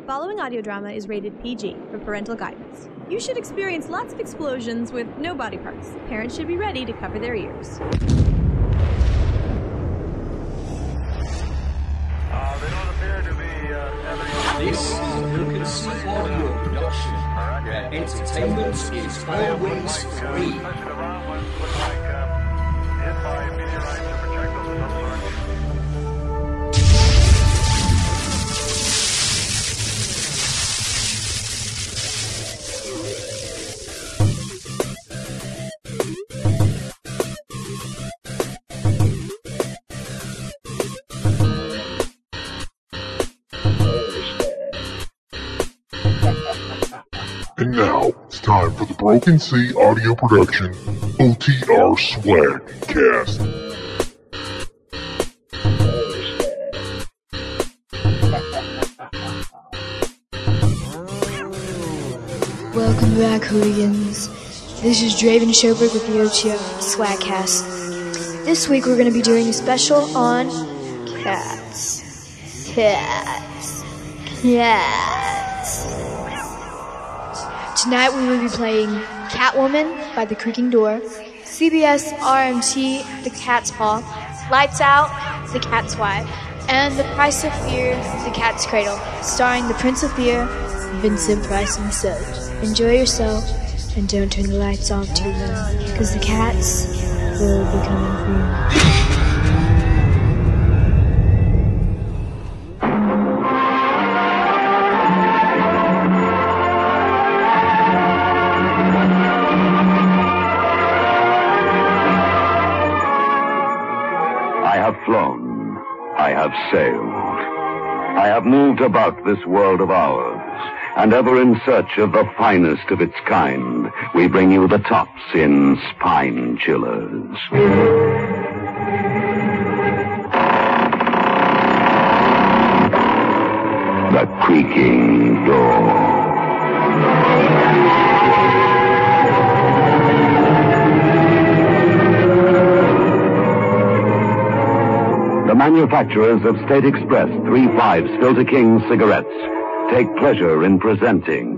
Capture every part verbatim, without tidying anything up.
following audio drama is rated P G for parental guidance. You should experience lots of explosions with no body parts. Parents should be ready to cover their ears. Uh, they don't appear to be uh, having... This is a Look C audio production, where entertainment is always free. And now, it's time for the Broken Sea audio production, O T R Swag Cast. Welcome back, hooligans. This is Draven Schoberg with the O T R Swagcast. This week we're going to be doing a special on cats. Cats. Cats. Tonight we will be playing Catwoman by The Creaking Door, C B S R M T, The Cat's Paw, Lights Out, The Cat's Wife, and The Price of Fear, The Cat's Cradle, starring the Prince of Fear, Vincent Price himself. Enjoy yourself, and don't turn the lights off too long, because the cats will be coming for you. I have flown, I have sailed, I have moved about this world of ours, and ever in search of the finest of its kind, we bring you the tops in spine chillers. The Creaking Door. The manufacturers of State Express three fives Filter King cigarettes take pleasure in presenting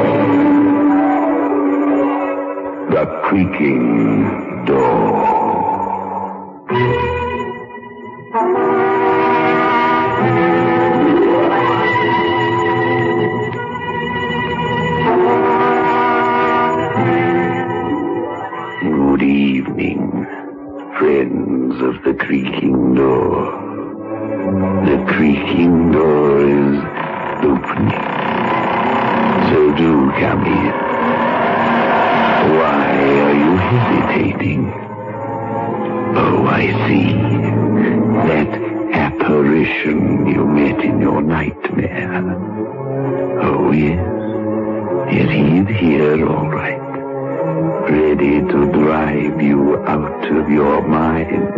The Creaking Door. Good evening, friends of The Creaking Door. The Creaking Door is opening. So do come in. Why are you hesitating? Oh, I see. That apparition you met in your nightmare. Oh, yes. Yes, he's here, all right. Ready to drive you out of your mind.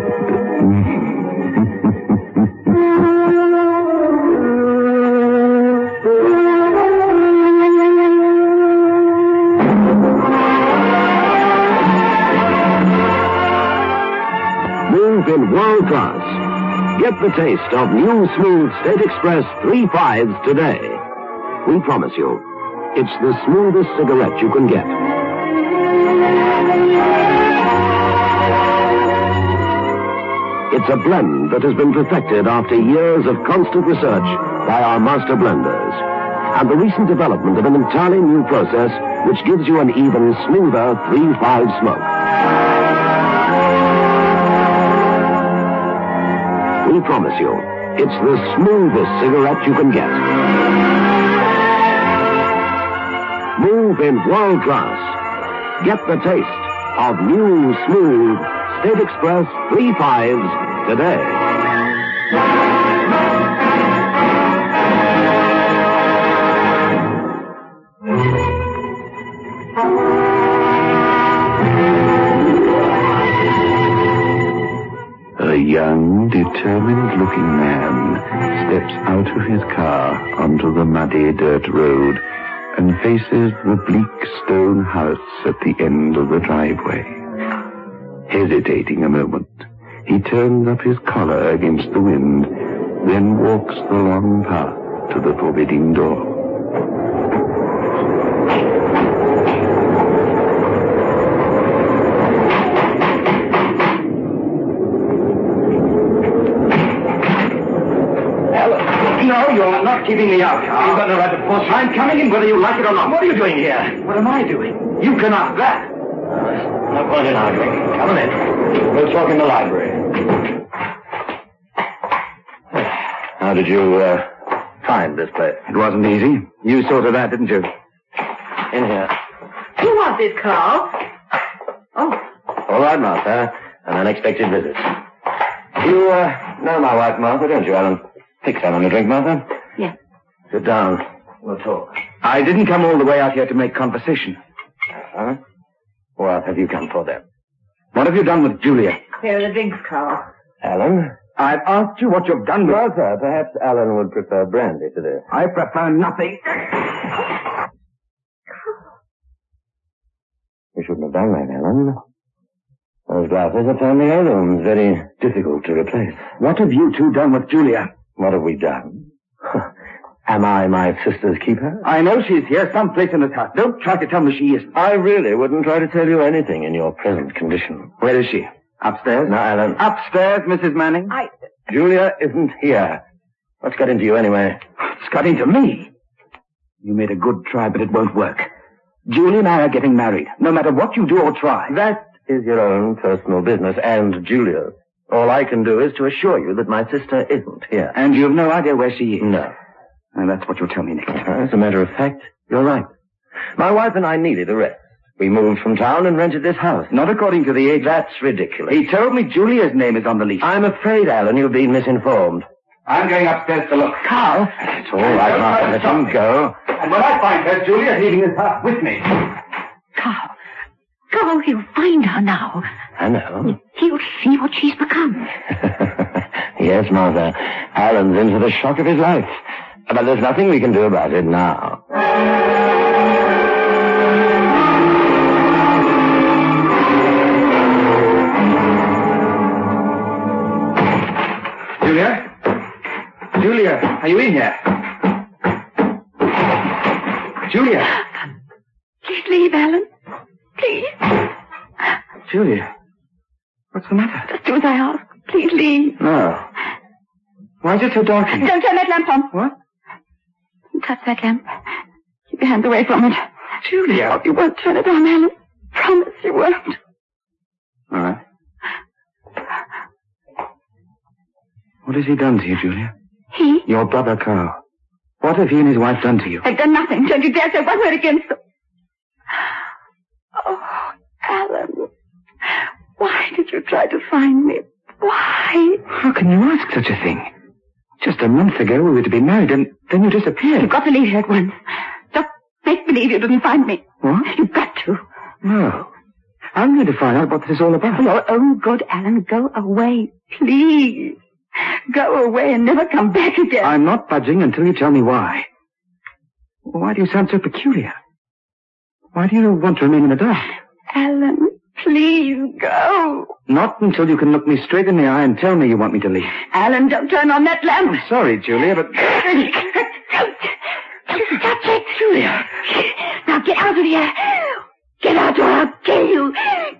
Move in world class. Get the taste of new smooth State Express three fives today. We promise you, it's the smoothest cigarette you can get. It's a blend that has been perfected after years of constant research by our master blenders, and the recent development of an entirely new process which gives you an even smoother three five smoke. We promise you, it's the smoothest cigarette you can get. Move in world class. Get the taste of new, smooth State Express three fives today. A young, determined-looking man steps out of his car onto the muddy dirt road and faces the bleak stone house at the end of the driveway. Hesitating a moment, he turns up his collar against the wind, then walks the long path to the forbidden door. No, you're not keeping me out. You've got no right to force. I'm coming in whether you like it or not. What are you doing here? What am I doing? You can ask that. Uh, no point in arguing. Come on in. We'll talk in the library. How did you, uh, find this place? It wasn't easy. You saw to that, didn't you? In here. Who was it, Carl? Oh. All right, Martha. An unexpected visit. You, uh, know my wife, Martha, don't you, Alan? Fix Alan a drink, Martha? Yes. Sit down. We'll talk. I didn't come all the way out here to make conversation. Huh? What have you come for, then? What have you done with Julia? Here are the drinks, Carl. Alan? I've asked you what you've done with... Martha, perhaps Alan would prefer brandy to this. I prefer nothing. You shouldn't have done that, Alan. Those glasses are family heirlooms, very difficult to replace. What have you two done with Julia? What have we done? Am I my sister's keeper? I know she's here someplace in this house. Don't try to tell me she isn't. I really wouldn't try to tell you anything in your present condition. Where is she? Upstairs? No, Alan. Upstairs, Missus Manning? I... Julia isn't here. What's got into you anyway? It's got into me. You made a good try, but it won't work. Julie and I are getting married, no matter what you do or try. That is your own personal business, and Julia's. All I can do is to assure you that my sister isn't here. And you have no idea where she is? No. And that's what you'll tell me next. As a matter of fact, you're right. My wife and I needed a rest. We moved from town and rented this house. Not according to the age. That's ridiculous. He told me Julia's name is on the lease. I'm afraid, Alan, you've been misinformed. I'm going upstairs to look. Carl! It's all right, Martha. Let him go. And when I find her, Julia's leaving this house with me. Carl. Carl, he'll find her now. I know. He'll see what she's become. Yes, Martha. Alan's in for the shock of his life. But there's nothing we can do about it now. Julia? Julia, are you in here? Julia? Please leave, Alan. Please. Julia? What's the matter? Just do as I ask. Please leave. No. Why is it so dark in here? Don't turn that lamp on. What? Don't touch that lamp. Keep your hands away from it. Julia. Oh, you won't turn it on, Alan. Promise you won't. All right. What has he done to you, Julia? He? Your brother, Carl. What have he and his wife done to you? I've done nothing. Don't you dare say one word against them. Oh, Alan. Why did you try to find me? Why? How can you ask such a thing? Just a month ago we were to be married, and then you disappeared. You've got to leave here at once. Just make believe you didn't find me. What? You've got to. No. I'm going to find out what this is all about. For your own good, Alan, go away. Please. Go away and never come back again. I'm not budging until you tell me why. Why do you sound so peculiar? Why do you want to remain in the dark? Alan, please go. Not until you can look me straight in the eye and tell me you want me to leave. Alan, don't turn on that lamp. I'm sorry, Julia, but... Don't. Don't touch it. Julia. Now get out of here. Get out or I'll kill you.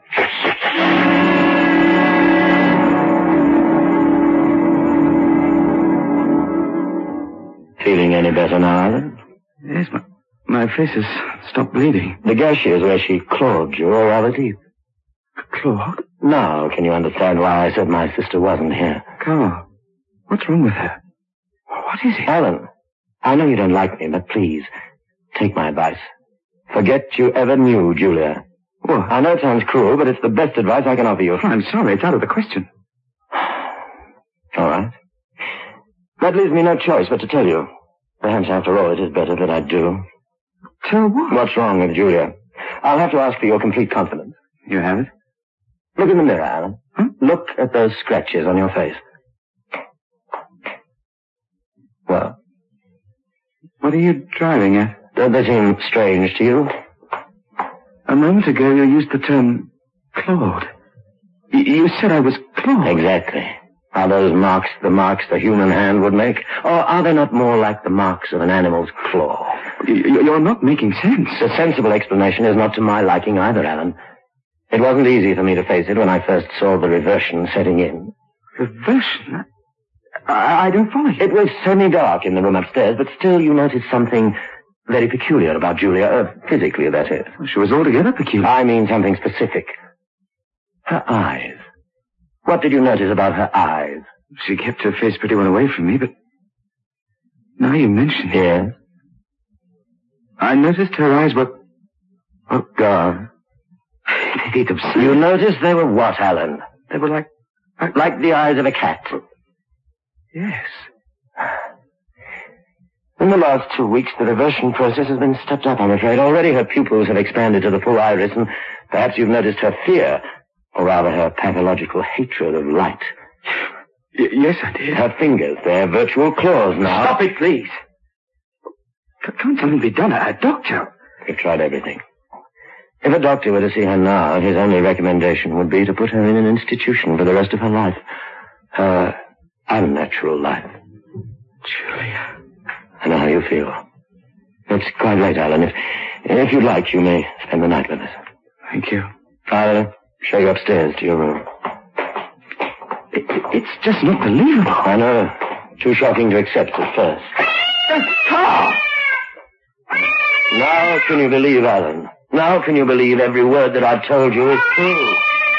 Feeling any better now, Alan? Yes, my, my face has stopped bleeding. The gash is where she clawed you, or rather deep. Claude? Now, can you understand why I said my sister wasn't here? Carl, what's wrong with her? What is it? Alan, I know you don't like me, but please, take my advice. Forget you ever knew Julia. What? I know it sounds cruel, but it's the best advice I can offer you. I'm sorry, it's out of the question. All right. That leaves me no choice but to tell you. Perhaps, after all, it is better that I do. Tell what? What's wrong with Julia? I'll have to ask for your complete confidence. You have it? Look in the mirror, Alan. Huh? Look at those scratches on your face. Well? What are you driving at? Don't they seem strange to you? A moment ago you used the term Claude. Y- you said I was Claude. Exactly. Are those marks the marks the human hand would make? Or are they not more like the marks of an animal's claw? You're not making sense. A sensible explanation is not to my liking either, Alan. It wasn't easy for me to face it when I first saw the reversion setting in. Reversion? I, I don't follow you. It was semi-dark in the room upstairs, but still you noticed something very peculiar about Julia. Uh, physically, that is. She was altogether peculiar. I mean something specific. Her eyes. What did you notice about her eyes? She kept her face pretty well away from me, but now you mention it. Yes? I noticed her eyes were... Oh, God. They'd absurd. You noticed they were what, Alan? They were like... Like, like the eyes of a cat. Yes. In the last two weeks, the reversion process has been stepped up, I'm afraid. Already her pupils have expanded to the full iris, and perhaps you've noticed her fear, or rather her pathological hatred of light. Y- yes, I did. Her fingers, they're virtual claws now. Stop it, please. C- can't something be done? A doctor? We've tried everything. If a doctor were to see her now, his only recommendation would be to put her in an institution for the rest of her life. Her unnatural life. Julia. I know how you feel. It's quite late, Alan. If, if you'd like, you may spend the night with us. Thank you. I'll show you upstairs to your room. It, it's just not believable. I know. Too shocking to accept at first. Carl! Now can you believe, Alan? Now can you believe every word that I've told you is true?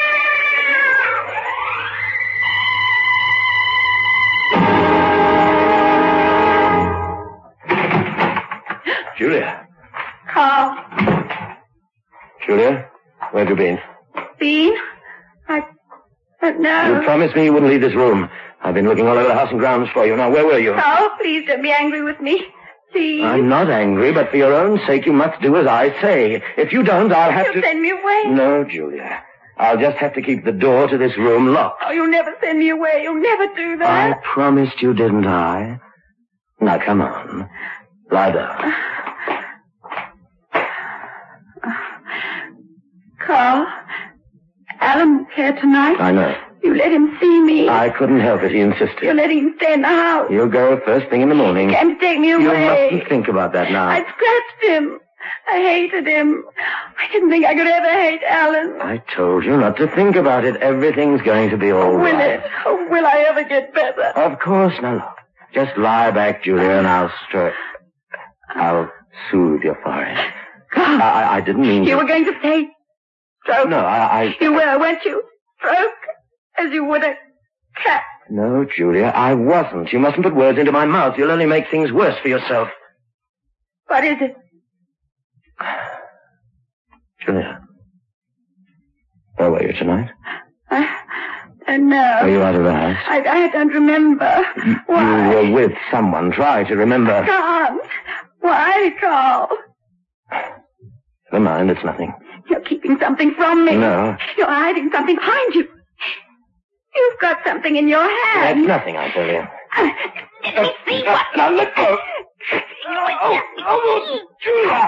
Julia. Carl. Julia, where have you been? Been? I don't know. You promised me you wouldn't leave this room. I've been looking all over the house and grounds for you. Now, where were you? Carl, please don't be angry with me. Please. I'm not angry, but for your own sake, you must do as I say. If you don't, I'll have You'll to... send me away. No, Julia. I'll just have to keep the door to this room locked. Oh, you'll never send me away. You'll never do I that. promised you, didn't I? Now, come on. Lie down. Carl, Alan's here tonight. I know. You let him see me. I couldn't help it. He insisted. You're letting him stay in the house. You'll go first thing in the morning. He came to take me away. You mustn't think about that now. I scratched him. I hated him. I didn't think I could ever hate Alan. I told you not to think about it. Everything's going to be all Will right. it? Oh, will I ever get better? Of course. Now, look. Just lie back, Julia, and I'll stroke. I'll soothe your forehead. Carl, I, I didn't mean you to... were going to say stroke. No, I, I... You were, weren't you? Stroke, as you would a cat. No, Julia, I wasn't. You mustn't put words into my mouth. You'll only make things worse for yourself. What is it? Julia, where were you tonight? I don't know. Were you out of the house? I, I don't remember. Why? You were with someone. Try to remember. I can't. Why, Carl? Never mind, it's nothing. You're keeping something from me. No. You're hiding something behind you. You've got something in your hand. That's nothing, I tell you. Let me see what... Now, let go. Oh, oh, Julia.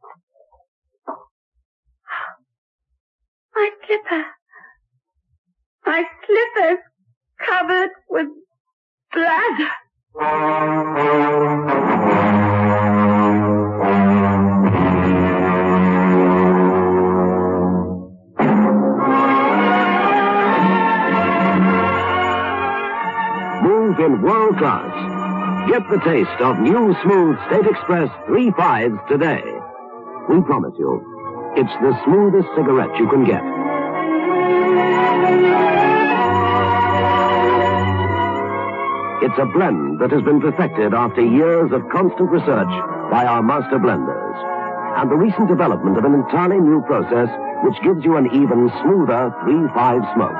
My slipper. My slipper's covered with blood. Move in world class. Get the taste of new smooth State Express three fives today. We promise you, it's the smoothest cigarette you can get. It's a blend that has been perfected after years of constant research by our master blenders. And the recent development of an entirely new process which gives you an even smoother three five smoke.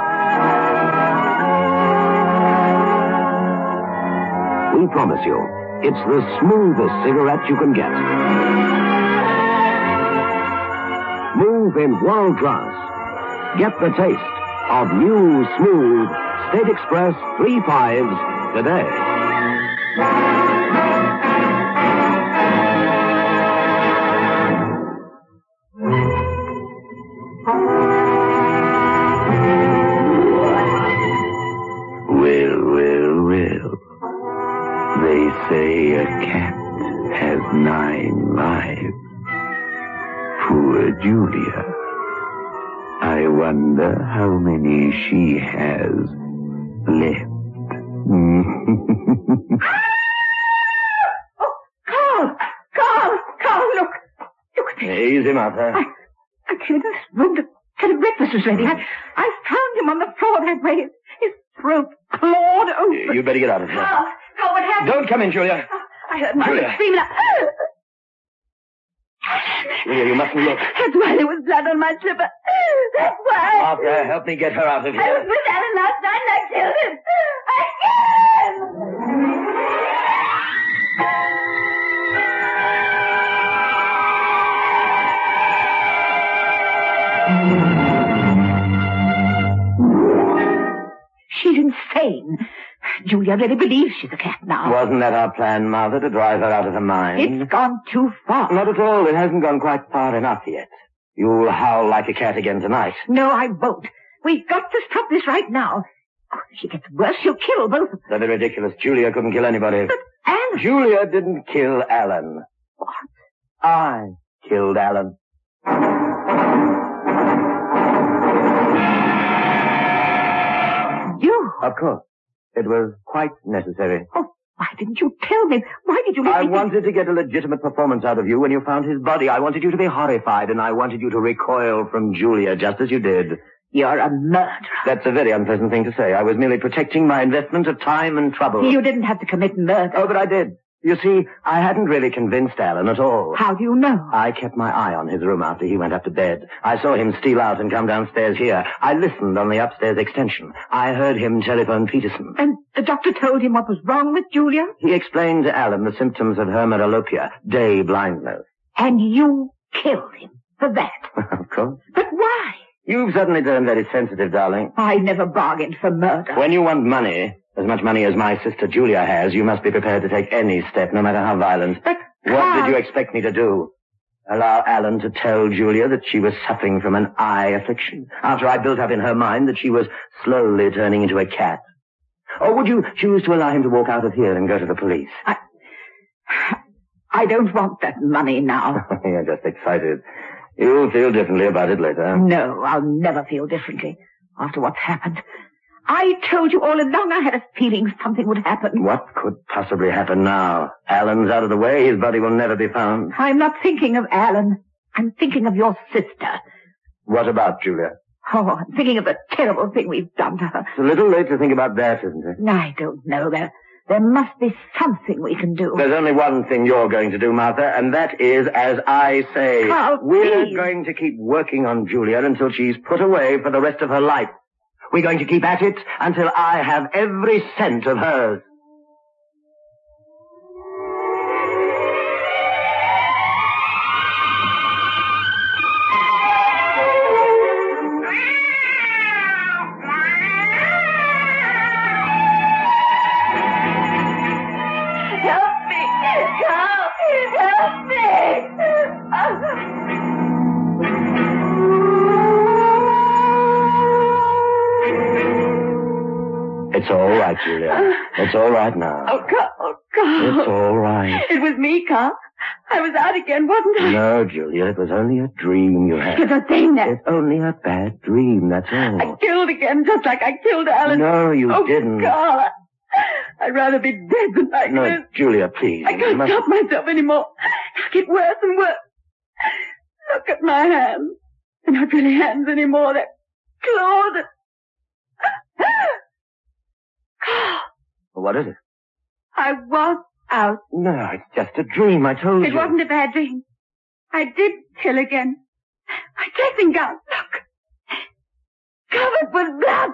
We promise you, it's the smoothest cigarette you can get. Move in world class. Get the taste of new, smooth State Express three fives today. Well, say a cat has nine lives. Poor Julia. I wonder how many she has left. Oh, Carl! Carl! Carl, look! Look at this. Easy, Martha. I, I came in this room to tell him breakfast was ready. I, I found him on the floor that way. His, his throat clawed open. You better get out of here. Carl! Carl, what happened? Don't come in, Julia. I heard Martha Julia. screaming out. Julia, you mustn't look. That's why there was blood on my slipper. That's why. Martha, help me get her out of I was here. with Alan last night and I killed him. I She's insane. Julia really believes she's a cat now. Wasn't that our plan, Martha, to drive her out of her mind? It's gone too far. Not at all. It hasn't gone quite far enough yet. You'll howl like a cat again tonight. No, I won't. We've got to stop this right now. Oh, if she gets worse, she'll kill both of them. That'd be ridiculous. Julia couldn't kill anybody. But Alan... Julia didn't kill Alan. What? I killed Alan. You? Of course. It was quite necessary. Oh, why didn't you tell me? Why did you let I me... wanted to get a legitimate performance out of you when you found his body. I wanted you to be horrified, and I wanted you to recoil from Julia, just as you did. You're a murderer. That's a very unpleasant thing to say. I was merely protecting my investment of time and trouble. You didn't have to commit murder. Oh, but I did. You see, I hadn't really convinced Alan at all. How do you know? I kept my eye on his room after he went up to bed. I saw him steal out and come downstairs here. I listened on the upstairs extension. I heard him telephone Peterson. And the doctor told him what was wrong with Julia? He explained to Alan the symptoms of her metalopia, day blindness. And you killed him for that? Of course. But why? You've suddenly turned very sensitive, darling. I never bargained for murder. When you want money, as much money as my sister Julia has, you must be prepared to take any step, no matter how violent. But what Carl... did you expect me to do? Allow Alan to tell Julia that she was suffering from an eye affliction, after I built up in her mind that she was slowly turning into a cat? Or would you choose to allow him to walk out of here and go to the police? I... I don't want that money now. You're just excited. You'll feel differently about it later. No, I'll never feel differently after what's happened. I told you all along I had a feeling something would happen. What could possibly happen now? Alan's out of the way. His body will never be found. I'm not thinking of Alan. I'm thinking of your sister. What about Julia? Oh, I'm thinking of the terrible thing we've done to her. It's a little late to think about that, isn't it? I don't know. There, there must be something we can do. There's only one thing you're going to do, Martha, and that is as I say. Carl, We're please. going to keep working on Julia until she's put away for the rest of her life. We're going to keep at it until I have every cent of hers. Help me! Help! Help me! It's all right, Julia. It's all right now. Oh, Carl, oh, Carl. It's all right. It was me, Carl. I was out again, wasn't I? No, Julia, it was only a dream you had. It's a thing that... It's only a bad dream, that's all. I killed again, just like I killed Alan. No, you oh, didn't. Carl, I'd rather be dead than like No, this. Julia, please. I you can't mustn't- stop myself anymore. I get worse and worse. Look at my hands. They're not really hands anymore. They're claws. Carl, What is it? I was out. No, it's just a dream, I told It you. wasn't a bad dream. I did kill again. My dressing gown, look. Covered with blood.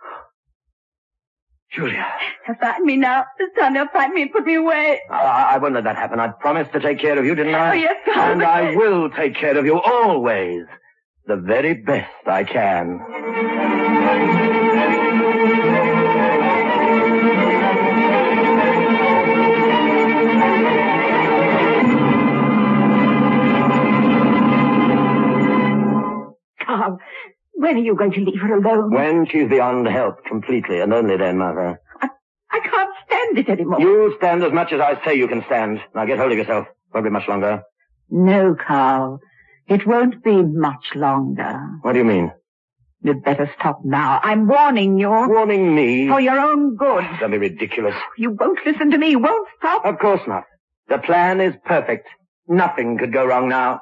Julia. They'll find me now. This time they'll find me and put me away. I, I won't let that happen. I promised to take care of you, didn't I? Oh, yes, Carl, And but- I will take care of you always. The very best I can. Carl, when are you going to leave her alone? When she's beyond help completely, and only then, Mother. I, I can't stand stand it anymore. You stand as much as I say you can stand. Now get hold of yourself. Won't be much longer. No, Carl. It won't be much longer. What do you mean? You'd better stop now. I'm warning you. Warning me? For your own good. Don't be ridiculous. You won't listen to me. You won't stop. Of course not. The plan is perfect. Nothing could go wrong now.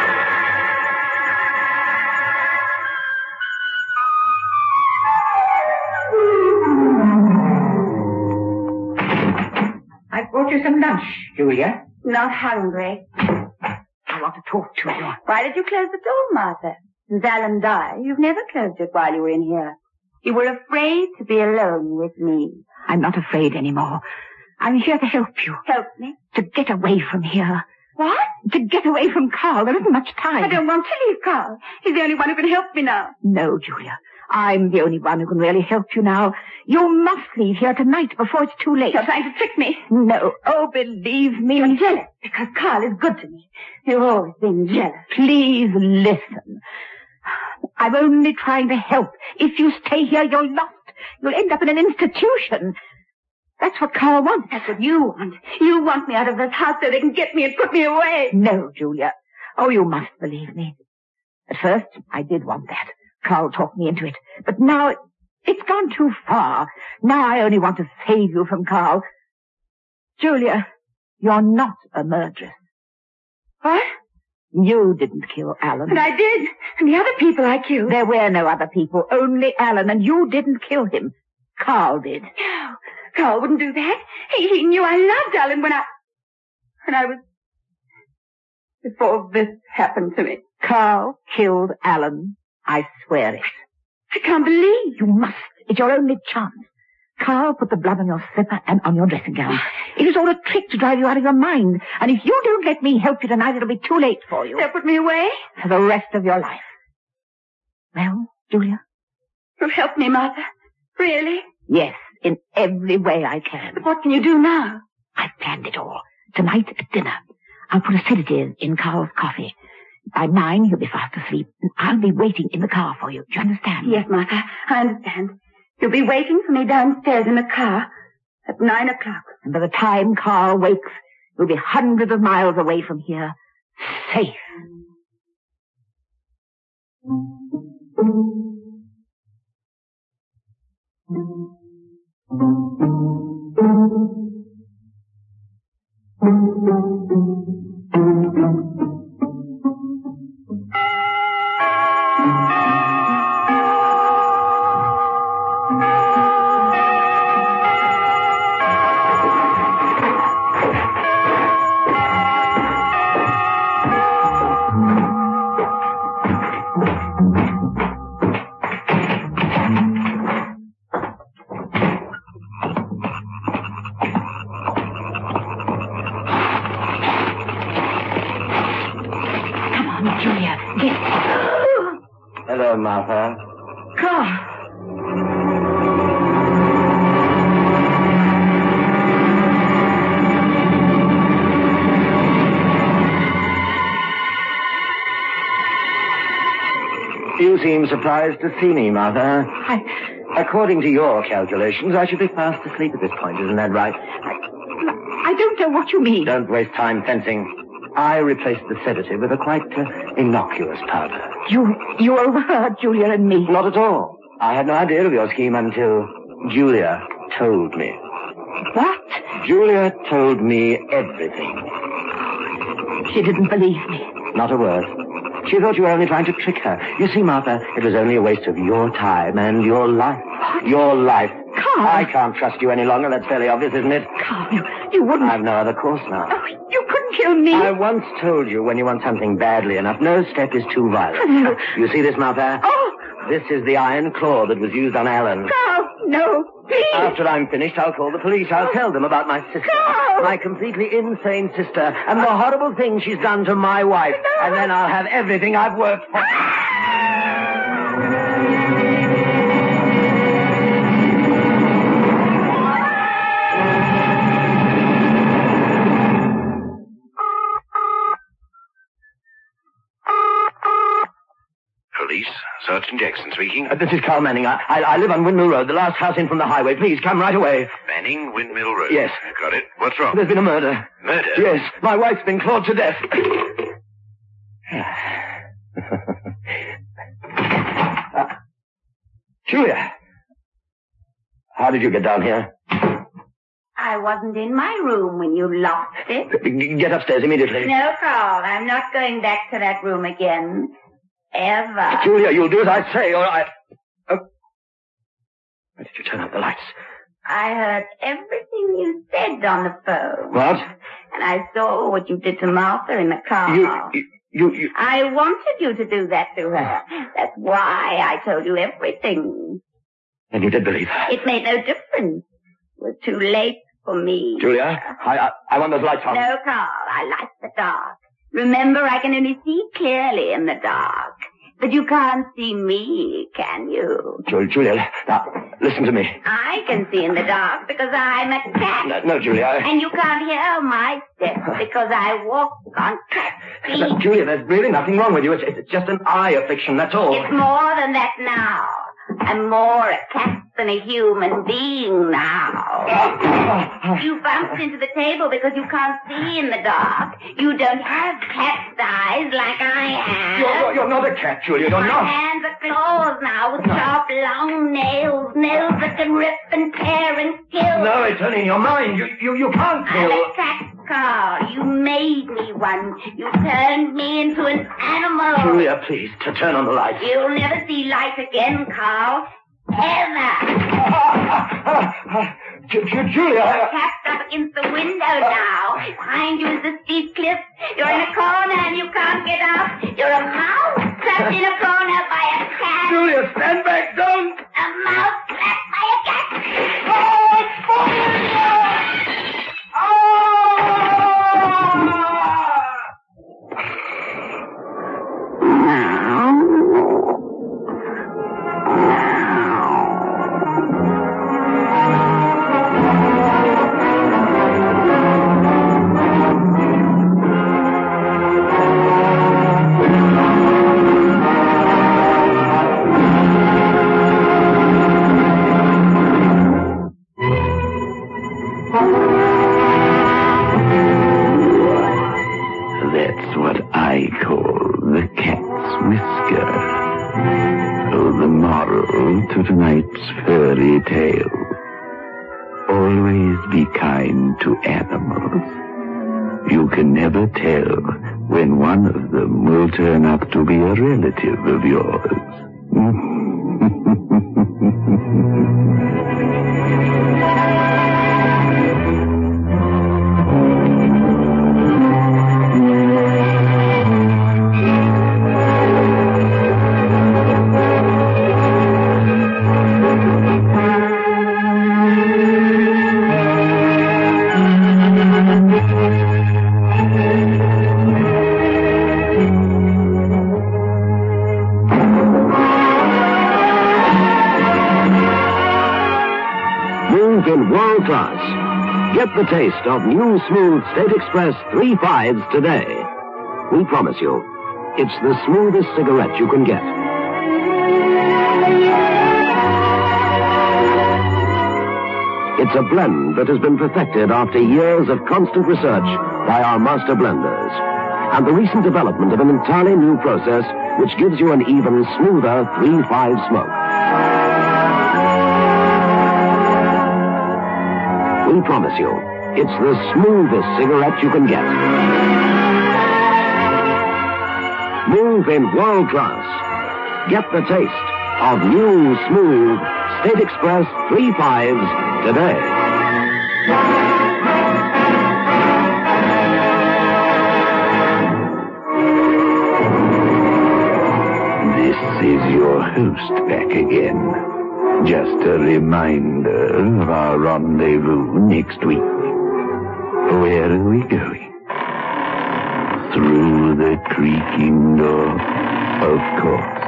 I brought you some lunch, Julia. Not hungry. I want to talk to you. Why did you close the door, Martha? Since Alan died, you've never closed it while you were in here. You were afraid to be alone with me. I'm not afraid anymore. I'm here to help you. Help me? To get away from here. What? To get away from Carl. There isn't much time. I don't want to leave Carl. He's the only one who can help me now. No, Julia. I'm the only one who can really help you now. You must leave here tonight before it's too late. You're trying to trick me. No. Oh, believe me. You're jealous because Carl is good to me. You've always been jealous. Please listen. I'm only trying to help. If you stay here, you're lost. You'll end up in an institution. That's what Carl wants. That's what you want. You want me out of this house so they can get me and put me away. No, Julia. Oh, you must believe me. At first, I did want that. Carl talked me into it. But now, it, it's gone too far. Now I only want to save you from Carl. Julia, you're not a murderess. What? You didn't kill Alan. And I did. And the other people I killed. There were no other people, only Alan, and you didn't kill him. Carl did. No, Carl wouldn't do that. He, he knew I loved Alan when I... When I was... Before this happened to me. Carl killed Alan. I swear it. I can't believe. You must. It's your only chance. Carl put the blood on your slipper and on your dressing gown. It is all a trick to drive you out of your mind. And if you don't let me help you tonight, it'll be too late for you. They'll put me away? For the rest of your life. Well, Julia? You'll help me, Martha? Really? Yes, in every way I can. But what can you do now? I've planned it all. Tonight at dinner, I'll put a sedative in Carl's coffee. By nine, he'll be fast asleep, and I'll be waiting in the car for you. Do you understand? Yes, Martha, I understand. You'll be waiting for me downstairs in the car at nine o'clock. And by the time Carl wakes, you'll be hundreds of miles away from here, safe. Hello, Martha. Carl. You seem surprised to see me, Martha. I... According to your calculations, I should be fast asleep at this point. Isn't that right? I, I don't know what you mean. Don't waste time fencing. I replaced the sedative with a quite uh, innocuous powder. You, you overheard Julia and me. Not at all. I had no idea of your scheme until Julia told me. What? Julia told me everything. She didn't believe me. Not a word. She thought you were only trying to trick her. You see, Martha, it was only a waste of your time and your life. What? Your life. Carl. I can't trust you any longer. That's fairly obvious, isn't it? Carl, you, you wouldn't... I've no other course now. Oh, you couldn't kill me. I once told you when you want something badly enough, no step is too violent. No. You see this, Martha? Oh! This is the iron claw that was used on Alan. Carl, no, please. After I'm finished, I'll call the police. I'll tell them about my sister. Carl! My completely insane sister and the horrible thing she's done to my wife. No. And then I'll have everything I've worked for. Police, sir? Watson Jackson speaking. Uh, this is Carl Manning. I, I, I live on Windmill Road, the last house in from the highway. Please, come right away. Manning, Windmill Road. Yes. Got it. What's wrong? There's been a murder. Murder? Yes. My wife's been clawed to death. uh, Julia. How did you get down here? I wasn't in my room when you locked it. G- Get upstairs immediately. No, Carl, I'm not going back to that room again. Ever. Julia, you'll do as I say, or I... Oh. Why did you turn out the lights? I heard everything you said on the phone. What? And I saw what you did to Martha in the car. You, you, you, you... I wanted you to do that to her. That's why I told you everything. And you did believe her? It made no difference. It was too late for me. Julia, I, I, I want those lights on. No, Carl, I like the dark. Remember, I can only see clearly in the dark. But you can't see me, can you? Julia, Julia, now, listen to me. I can see in the dark because I'm a cat. No, no Julia. I... And you can't hear my steps because I walk on cat feet. No, Julia, there's really nothing wrong with you. It's, it's just an eye affliction, that's all. It's more than that now. I'm more a cat than a human being now. You bumped into the table because you can't see in the dark. You don't have cat's eyes like I have. You're, you're, you're not a cat, Julia. You're My not. hands are claws now with sharp, long nails. Nails that can rip and tear and kill. No, it's only in your mind. You, you, you can't kill. I'm a cat, Carl. You made me one. You turned me into an animal. Julia, please, to turn on the lights. You'll never see light again, Carl. Ever. J- J- Julia. You're tapped up against the window now. Behind you is the steep cliff. You're in a corner and you can't get up. You're a mouse trapped in a corner by a cat. Julia, stand back. Don't. A mouse trapped by a cat. Oh, it's falling down. That's what I call the cat's whisker. Oh, the moral to tonight's fairy tale. Always be kind to animals. You can never tell when one of them will turn out to be a relative of yours. In world class. Get the taste of new smooth State Express three fives today. We promise you, it's the smoothest cigarette you can get. It's a blend that has been perfected after years of constant research by our master blenders. And the recent development of an entirely new process which gives you an even smoother three five smoke. We promise you, it's the smoothest cigarette you can get. Move in world class. Get the taste of new, smooth State Express three fives today. This is your host back again. Just a reminder of our rendezvous next week. Where are we going? Through the creaking door, of course.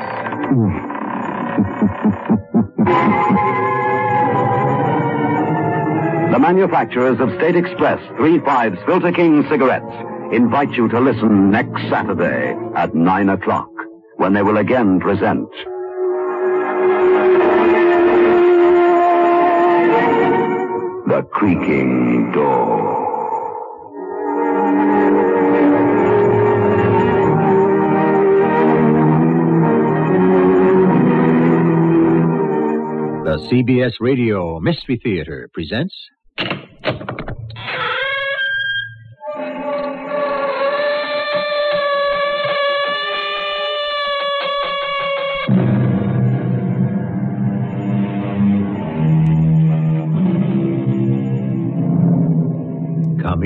The manufacturers of State Express three fives Filter King cigarettes invite you to listen next Saturday at nine o'clock when they will again present The Creaking Door. The C B S Radio Mystery Theater presents... Come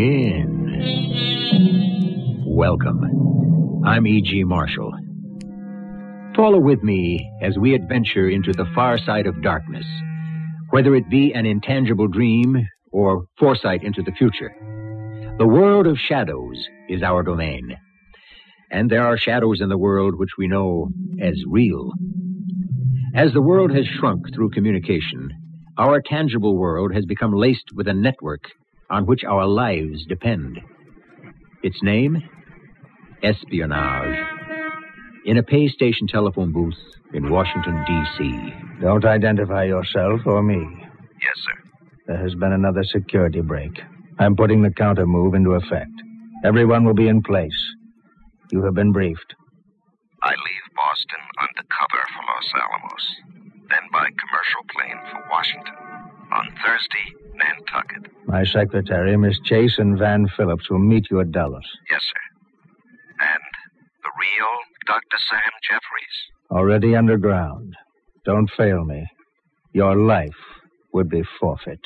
in. Welcome. I'm E G. Marshall. Follow with me as we adventure into the far side of darkness, whether it be an intangible dream or foresight into the future. The world of shadows is our domain, and there are shadows in the world which we know as real. As the world has shrunk through communication, our tangible world has become laced with a network on which our lives depend. Its name? Espionage. In a pay station telephone booth in Washington, D C Don't identify yourself or me. Yes, sir. There has been another security break. I'm putting the counter move into effect. Everyone will be in place. You have been briefed. I leave Boston undercover for Los Alamos, then by commercial plane for Washington. On Thursday, Nantucket. My secretary, Miss Chase, and Van Phillips will meet you at Dulles. Yes, sir. And the real Doctor Sam Jeffries. Already underground. Don't fail me. Your life would be forfeit.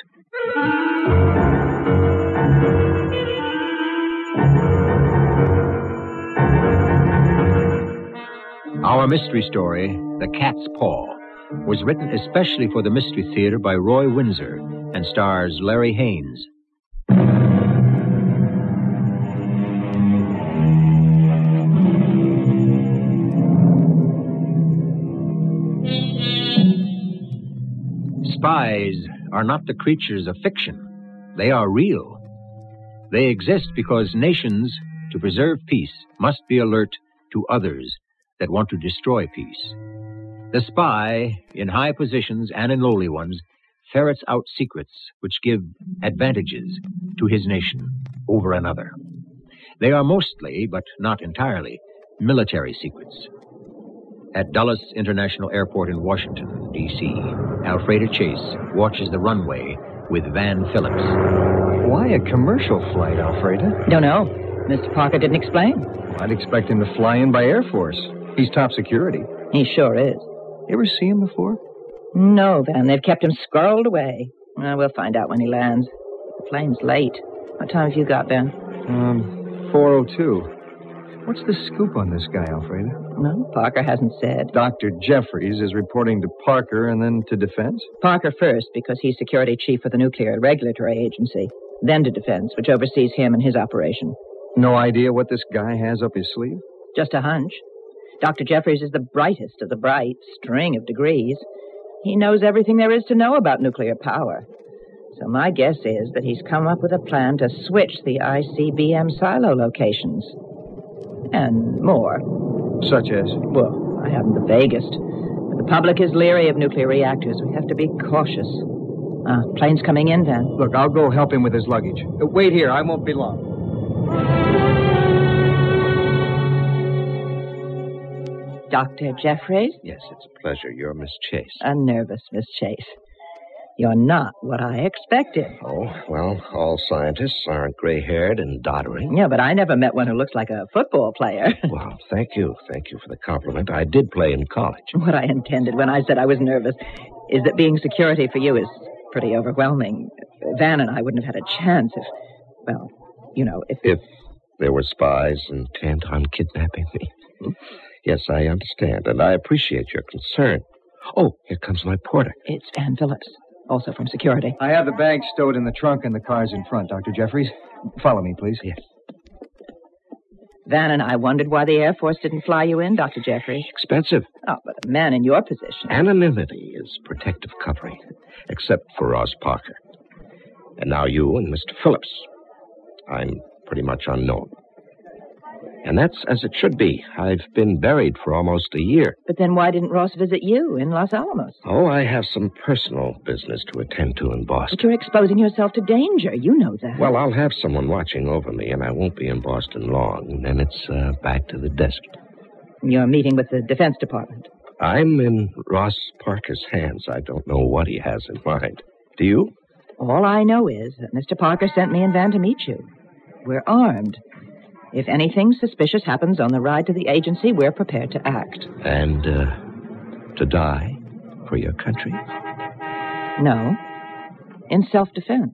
Our mystery story, The Cat's Paw, was written especially for the Mystery Theater by Roy Windsor and stars Larry Haynes. Spies are not the creatures of fiction. They are real. They exist because nations, to preserve peace, must be alert to others that want to destroy peace. The spy, in high positions and in lowly ones, ferrets out secrets which give advantages to his nation over another. They are mostly, but not entirely, military secrets. At Dulles International Airport in Washington, D C, Alfreda Chase watches the runway with Van Phillips. Why a commercial flight, Alfreda? Don't know. Mister Parker didn't explain. I'd expect him to fly in by Air Force. He's top security. He sure is. You ever see him before? No, Van. They've kept him squirreled away. Well, we'll find out when he lands. The plane's late. What time have you got, Ben? Um, four oh two. What's the scoop on this guy, Alfreda? No, Parker hasn't said. Doctor Jeffries is reporting to Parker and then to Defense? Parker first, because he's security chief for the Nuclear Regulatory Agency. Then to Defense, which oversees him and his operation. No idea what this guy has up his sleeve? Just a hunch. Doctor Jeffries is the brightest of the bright, string of degrees. He knows everything there is to know about nuclear power. So my guess is that he's come up with a plan to switch the I C B M silo locations. And more. Such as? Well, I haven't the vaguest. But the public is leery of nuclear reactors. We have to be cautious. Ah, plane's coming in, Van. Look, I'll go help him with his luggage. Uh, wait here. I won't be long. Doctor Jeffries? Yes, it's a pleasure. You're Miss Chase. A nervous Miss Chase. You're not what I expected. Oh, well, all scientists aren't gray-haired and doddering. Yeah, but I never met one who looks like a football player. Well, thank you. Thank you for the compliment. I did play in college. What I intended when I said I was nervous is that being security for you is pretty overwhelming. Van and I wouldn't have had a chance if, well, you know, if... If there were spies intent on kidnapping me. Hmm? Yes, I understand, and I appreciate your concern. Oh, here comes my porter. It's Van Phillips, also from security. I have the bag stowed in the trunk and the car's in front, Doctor Jeffries. Follow me, please. Yes. Van and I wondered why the Air Force didn't fly you in, Doctor Jeffries. Expensive. Oh, but a man in your position... Anonymity is protective covering, except for Ross Parker. And now you and Mister Phillips. I'm pretty much unknown. And that's as it should be. I've been buried for almost a year. But then why didn't Ross visit you in Los Alamos? Oh, I have some personal business to attend to in Boston. But you're exposing yourself to danger. You know that. Well, I'll have someone watching over me, and I won't be in Boston long. And then it's uh, back to the desk. You're meeting with the Defense Department. I'm in Ross Parker's hands. I don't know what he has in mind. Do you? All I know is that Mister Parker sent me and Van to meet you. We're armed. If anything suspicious happens on the ride to the agency, we're prepared to act. And, uh, to die for your country? No. In self-defense.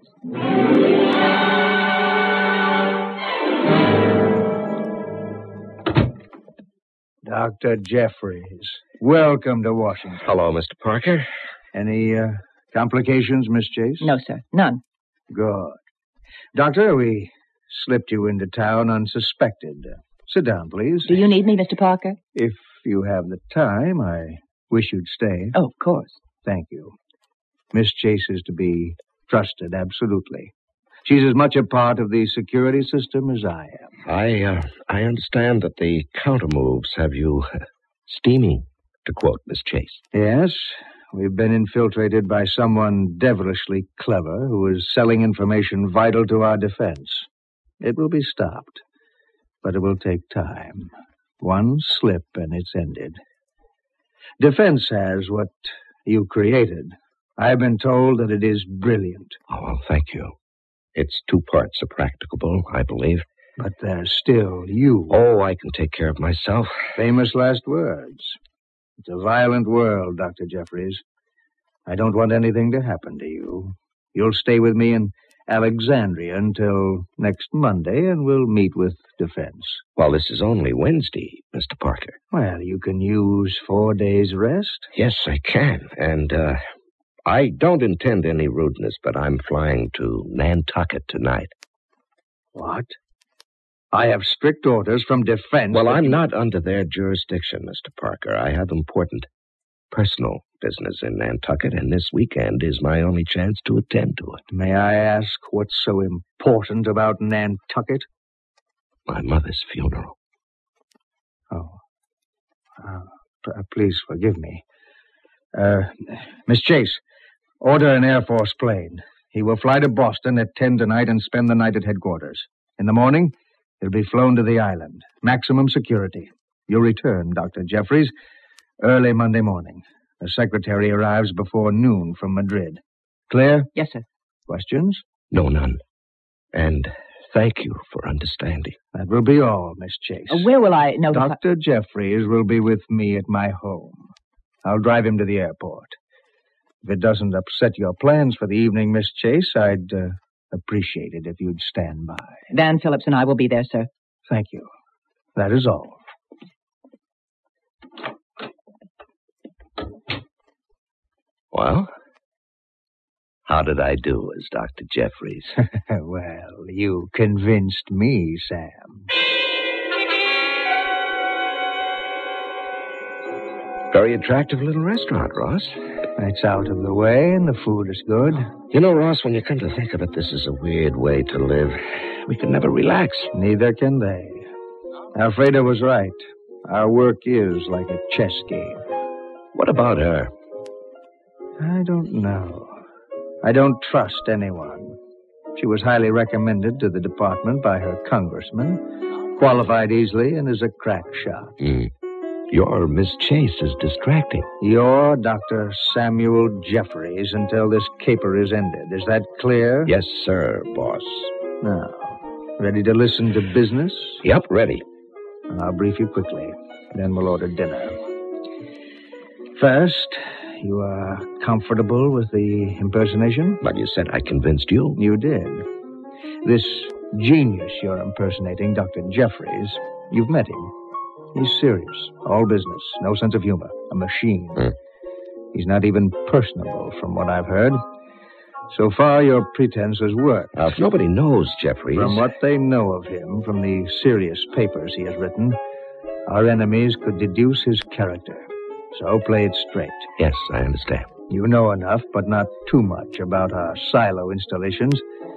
Doctor Jeffries, welcome to Washington. Hello, Mister Parker. Any, uh, complications, Miss Chase? No, sir. None. Good. Doctor, we slipped you into town unsuspected. Uh, sit down, please. Do you need me, Mister Parker? If you have the time, I wish you'd stay. Oh, of course. Thank you. Miss Chase is to be trusted, absolutely. She's as much a part of the security system as I am. I, uh, I understand that the countermoves have you uh, steaming, to quote Miss Chase. Yes, we've been infiltrated by someone devilishly clever who is selling information vital to our defense. It will be stopped, but it will take time. One slip and it's ended. Defense has what you created. I've been told that it is brilliant. Oh, well, thank you. It's two parts of practicable, I believe. But there's still you. Oh, I can take care of myself. Famous last words. It's a violent world, Doctor Jeffries. I don't want anything to happen to you. You'll stay with me in Alexandria until next Monday, and we'll meet with defense. Well, this is only Wednesday, Mister Parker. Well, you can use four days' rest. Yes, I can. And, uh, I don't intend any rudeness, but I'm flying to Nantucket tonight. What? I have strict orders from defense. Well, I'm not under their jurisdiction, Mister Parker. I have important personal business in Nantucket, and this weekend is my only chance to attend to it. May I ask what's so important about Nantucket? My mother's funeral. Oh. Uh, p- please forgive me. Uh, Miss Chase, order an Air Force plane. He will fly to Boston at ten tonight and spend the night at headquarters. In the morning, he'll be flown to the island. Maximum security. You'll return, Doctor Jeffries, early Monday morning. The secretary arrives before noon from Madrid. Clear? Yes, sir. Questions? No, none. And thank you for understanding. That will be all, Miss Chase. Uh, where will I notify... Doctor Jeffries will be with me at my home. I'll drive him to the airport. If it doesn't upset your plans for the evening, Miss Chase, I'd uh, appreciate it if you'd stand by. Van Phillips and I will be there, sir. Thank you. That is all. Well, how did I do as Doctor Jeffries? Well, you convinced me, Sam. Very attractive little restaurant, Ross. It's out of the way, and the food is good. You know, Ross, when you come to think of it, this is a weird way to live. We can never relax. Neither can they. Alfreda was right. Our work is like a chess game. What about her? I don't know. I don't trust anyone. She was highly recommended to the department by her congressman, qualified easily, and is a crack shot. Mm. Your Miss Chase is distracting. You're Doctor Samuel Jeffries until this caper is ended. Is that clear? Yes, sir, boss. Now, ready to listen to business? Yep, ready. I'll brief you quickly. Then we'll order dinner. First, you are comfortable with the impersonation? But you said I convinced you. You did. This genius you're impersonating, Doctor Jeffries, you've met him. He's serious, all business, no sense of humor, a machine. Hmm. He's not even personable, from what I've heard. So far, your pretense has worked. Now, if nobody knows Jeffries... From what they know of him, from the serious papers he has written, our enemies could deduce his character. So play it straight. Yes, I understand. You know enough, but not too much, about our silo installations.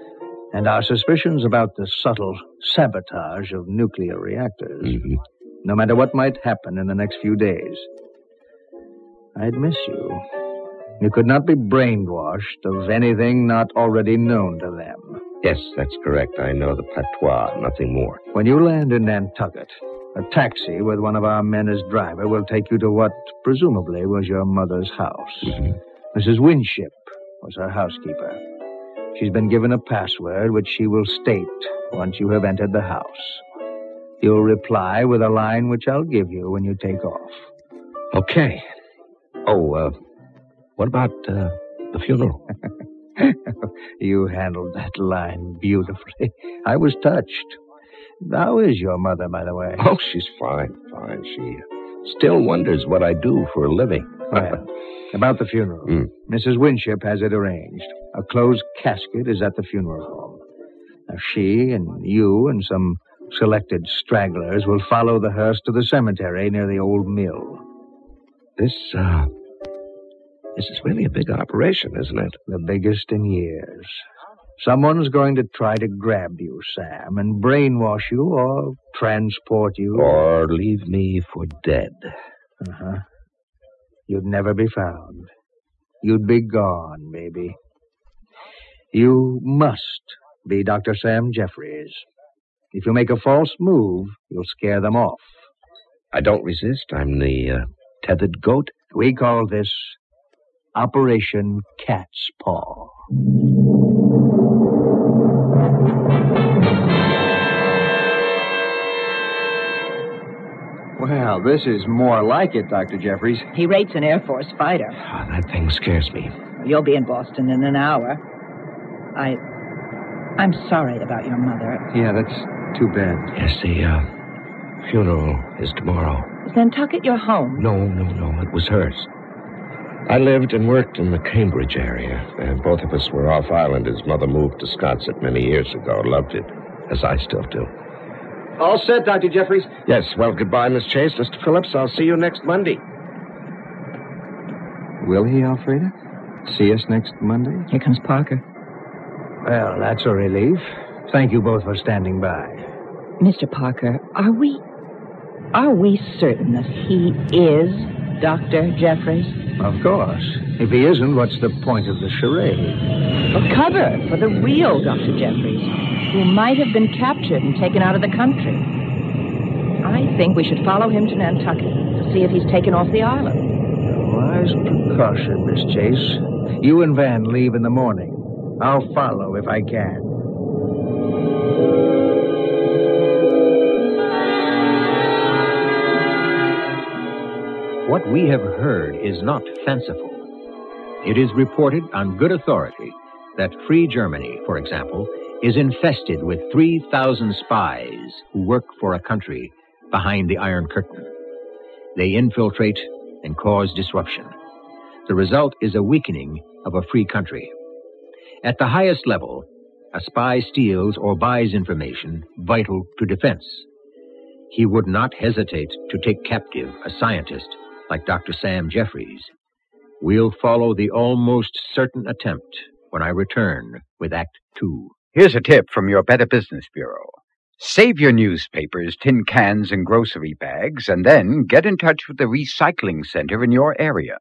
And our suspicions about the subtle sabotage of nuclear reactors. Mm-hmm. No matter what might happen in the next few days. I'd miss you. You could not be brainwashed of anything not already known to them. Yes, that's correct. I know the patois, nothing more. When you land in Nantucket, a taxi with one of our men as driver will take you to what presumably was your mother's house. Mm-hmm. Missus Winship was her housekeeper. She's been given a password which she will state once you have entered the house. You'll reply with a line which I'll give you when you take off. Okay. Oh, uh, what about uh, the funeral? You handled that line beautifully. I was touched. How is your mother, by the way? Oh, she's fine, fine. She still wonders what I do for a living. Well, about the funeral. Mm. Missus Winship has it arranged. A closed casket is at the funeral home. Now, she and you and some selected stragglers will follow the hearse to the cemetery near the old mill. This, uh... This is really a big operation, isn't it? The biggest in years. Someone's going to try to grab you, Sam, and brainwash you or transport you. Or leave me for dead. Uh-huh. You'd never be found. You'd be gone, baby. You must be Doctor Sam Jeffries. If you make a false move, you'll scare them off. I don't resist. I'm the uh, tethered goat. We call this Operation Cat's Paw. Well, this is more like it, Doctor Jeffries. He rates an Air Force fighter. Oh, that thing scares me. You'll be in Boston in an hour. I... I'm sorry about your mother. Yeah, that's too bad. Yes, the uh, funeral is tomorrow. Is Nantucket your home? No, no, no. It was hers. I lived and worked in the Cambridge area, and both of us were off island. His mother moved to Sconset many years ago. Loved it, as I still do. All set, Doctor Jeffries. Yes, well, goodbye, Miss Chase. Mister Phillips, I'll see you next Monday. Will he, Alfreda? See us next Monday? Here comes Parker. Well, that's a relief. Thank you both for standing by. Mister Parker, are we... Are we certain that he is Doctor Jeffries? Of course. If he isn't, what's the point of the charade? A cover for the real Doctor Jeffries, who might have been captured and taken out of the country. I think we should follow him to Nantucket to see if he's taken off the island. A wise precaution, Miss Chase. You and Van leave in the morning. I'll follow if I can. What we have heard is not fanciful. It is reported on good authority that Free Germany, for example, is infested with three thousand spies who work for a country behind the Iron Curtain. They infiltrate and cause disruption. The result is a weakening of a free country. At the highest level, a spy steals or buys information vital to defense. He would not hesitate to take captive a scientist like Doctor Sam Jeffries. We'll follow the almost certain attempt when I return with Act Two. Here's a tip from your Better Business Bureau. Save your newspapers, tin cans, and grocery bags, and then get in touch with the recycling center in your area.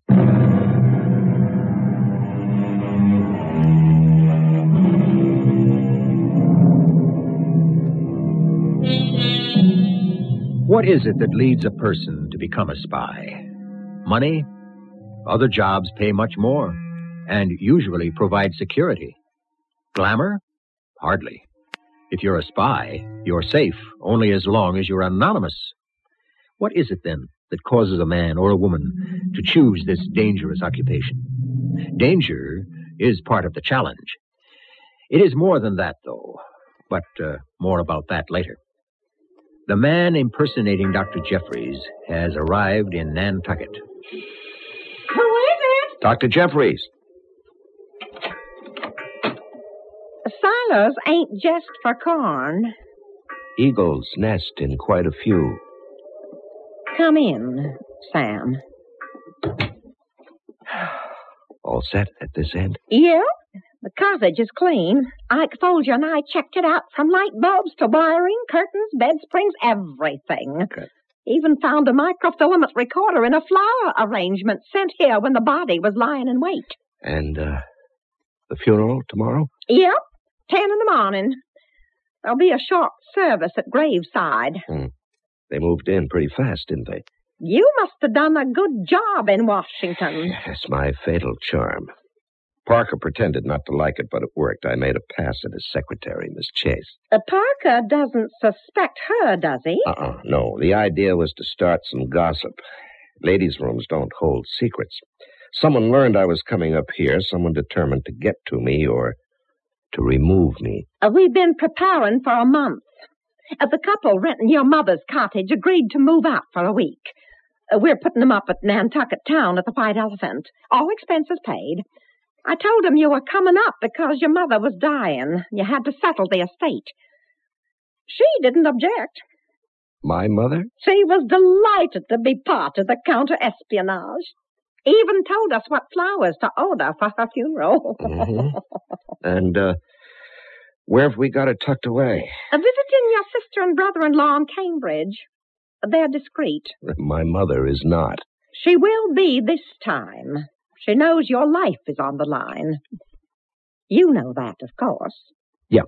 What is it that leads a person to become a spy? Money? Other jobs pay much more and usually provide security. Glamour? Hardly. If you're a spy, you're safe only as long as you're anonymous. What is it, then, that causes a man or a woman to choose this dangerous occupation? Danger is part of the challenge. It is more than that, though, but uh, more about that later. The man impersonating Doctor Jeffries has arrived in Nantucket. Who is it? Doctor Jeffries. Silos ain't just for corn. Eagles nest in quite a few. Come in, Sam. All set at this end? Yep. The cottage is clean. Ike Folger and I checked it out from light bulbs to wiring, curtains, bed springs, everything. Good. Even found a microfilament recorder in a flower arrangement sent here when the body was lying in wait. And, uh, the funeral tomorrow? Yep. Ten in the morning. There'll be a short service at graveside. Hmm. They moved in pretty fast, didn't they? You must have done a good job in Washington. That's my fatal charm. Parker pretended not to like it, but it worked. I made a pass at his secretary, Miss Chase. Uh, Parker doesn't suspect her, does he? Uh-uh, no. The idea was to start some gossip. Ladies' rooms don't hold secrets. Someone learned I was coming up here, someone determined to get to me or to remove me. Uh, we've been preparing for a month. Uh, the couple renting your mother's cottage agreed to move out for a week. Uh, we're putting them up at Nantucket Town at the White Elephant. All expenses paid. I told them you were coming up because your mother was dying. You had to settle the estate. She didn't object. My mother? She was delighted to be part of the counter-espionage. Even told us what flowers to order for her funeral. Mm-hmm. And, uh, where have we got it tucked away? Uh, visiting your sister and brother-in-law in Cambridge. They're discreet. My mother is not. She will be this time. She knows your life is on the line. You know that, of course. Yeah.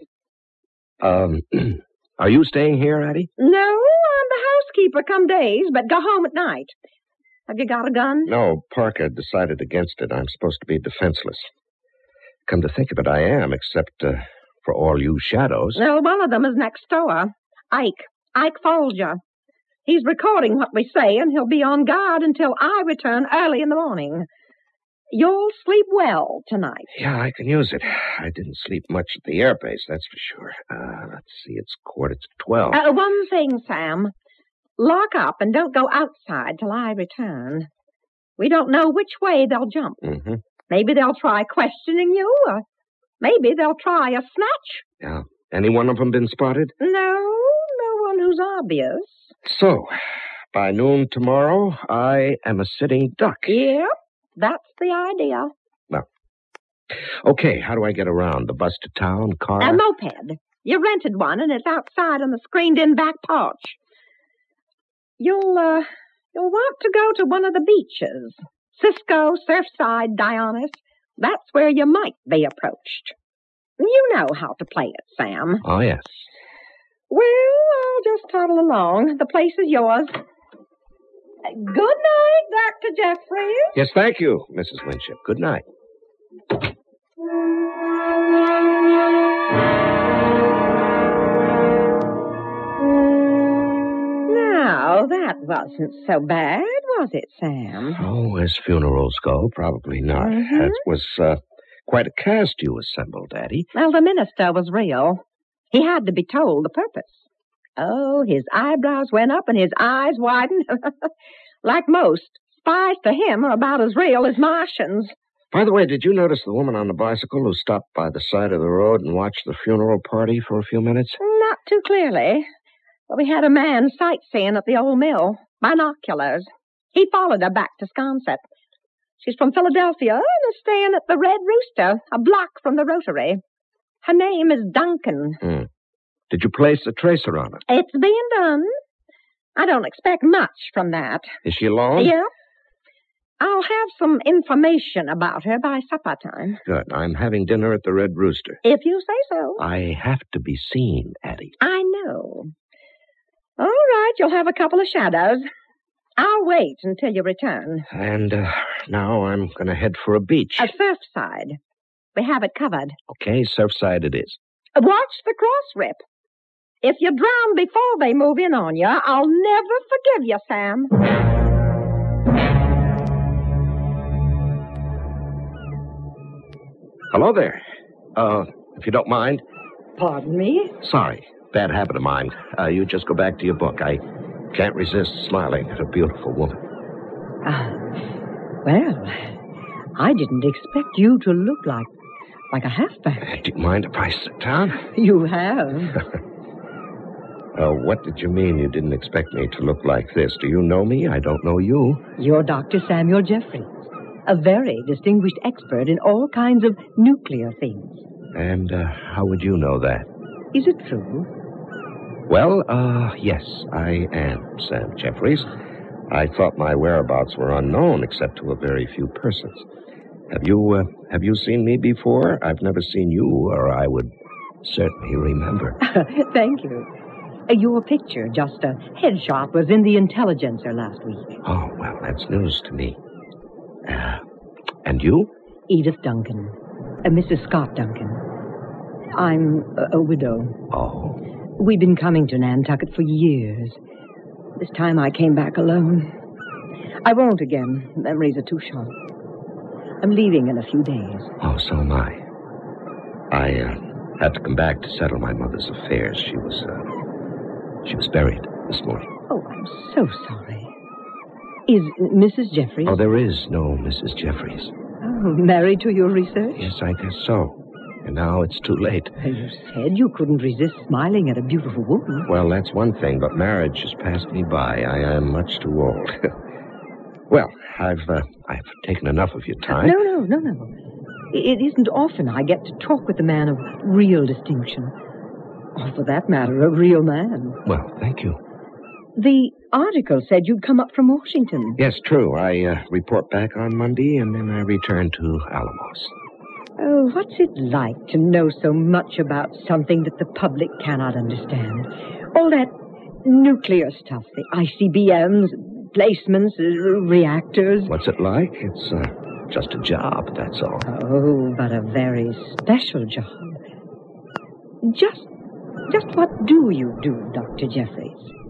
Um, are you staying here, Addie? No, I'm the housekeeper come days, but go home at night. Have you got a gun? No, Parker decided against it. I'm supposed to be defenseless. Come to think of it, I am, except uh, for all you shadows. Well, one of them is next door. Ike. Ike Folger. He's recording what we say, and he'll be on guard until I return early in the morning. You'll sleep well tonight. Yeah, I can use it. I didn't sleep much at the airbase, that's for sure. Uh, let's see, it's quarter to twelve. Uh, one thing, Sam. Lock up and don't go outside till I return. We don't know which way they'll jump. Mm-hmm. Maybe they'll try questioning you, or maybe they'll try a snatch. Yeah. Any one of them been spotted? No, no one who's obvious. So, by noon tomorrow, I am a sitting duck. Yep, that's the idea. Well, okay, how do I get around? The bus to town, car? A moped. You rented one, and it's outside on the screened-in back porch. You'll, uh, you'll want to go to one of the beaches. Cisco, Surfside, Dionis. That's where you might be approached. You know how to play it, Sam. Oh, yes. Well, I'll just toddle along. The place is yours. Good night, Doctor Jeffries. Yes, thank you, Missus Winship. Good night. Now, that wasn't so bad, was it, Sam? Oh, as funerals go, probably not. Mm-hmm. That was uh, quite a cast you assembled, Daddy. Well, the minister was real. He had to be told the purpose. Oh, his eyebrows went up and his eyes widened. Like most, spies to him are about as real as Martians. By the way, did you notice the woman on the bicycle who stopped by the side of the road and watched the funeral party for a few minutes? Not too clearly. But we had a man sightseeing at the old mill. Binoculars. He followed her back to Sconset. She's from Philadelphia and is staying at the Red Rooster, a block from the Rotary. Her name is Duncan. Hmm. Did you place a tracer on it? It's being done. I don't expect much from that. Is she alone? Yeah. I'll have some information about her by supper time. Good. I'm having dinner at the Red Rooster. If you say so. I have to be seen, Addie. I know. All right, you'll have a couple of shadows. I'll wait until you return. And uh, now I'm going to head for a beach. A Surfside. We have it covered. Okay, Surfside it is. Watch the cross rip. If you drown before they move in on you, I'll never forgive you, Sam. Hello there. Uh, if you don't mind. Pardon me? Sorry. Bad habit of mine. Uh, you just go back to your book. I can't resist smiling at a beautiful woman. Ah, well, I didn't expect you to look like like a halfback. Uh, do you mind if I sit down? You have. uh, what did you mean you didn't expect me to look like this? Do you know me? I don't know you. You're Doctor Samuel Jeffries. A very distinguished expert in all kinds of nuclear things. And uh, how would you know that? Is it true? Well, uh, yes, I am Sam Jeffries. I thought my whereabouts were unknown except to a very few persons. Have you, uh, have you seen me before? I've never seen you, or I would certainly remember. Thank you. Uh, your picture, just a headshot, was in the Intelligencer last week. Oh, well, that's news to me. Uh, and you? Edith Duncan. Uh, Missus Scott Duncan. I'm a, a widow. Oh. We've been coming to Nantucket for years. This time I came back alone. I won't again. Memories are too sharp. I'm leaving in a few days. Oh, so am I. I uh, had to come back to settle my mother's affairs. She was, uh, she was buried this morning. Oh, I'm so sorry. Is Missus Jeffries? Oh, there is no Missus Jeffries. Oh, married to your research? Yes, I guess so. And now it's too late. You said you couldn't resist smiling at a beautiful woman. Well, that's one thing, but marriage has passed me by. I am much too old. Well, I've uh, I've taken enough of your time. No, no, no, no. It isn't often I get to talk with a man of real distinction. Or, for that matter, a real man. Well, thank you. The article said you'd come up from Washington. Yes, true. I uh, report back on Monday, and then I return to Alamos. Oh, what's it like to know so much about something that the public cannot understand? All that nuclear stuff, the I C B Ms, placements, uh, reactors. What's it like? It's uh, just a job, that's all. Oh, but a very special job. Just, just what do you do, Doctor Jeffries?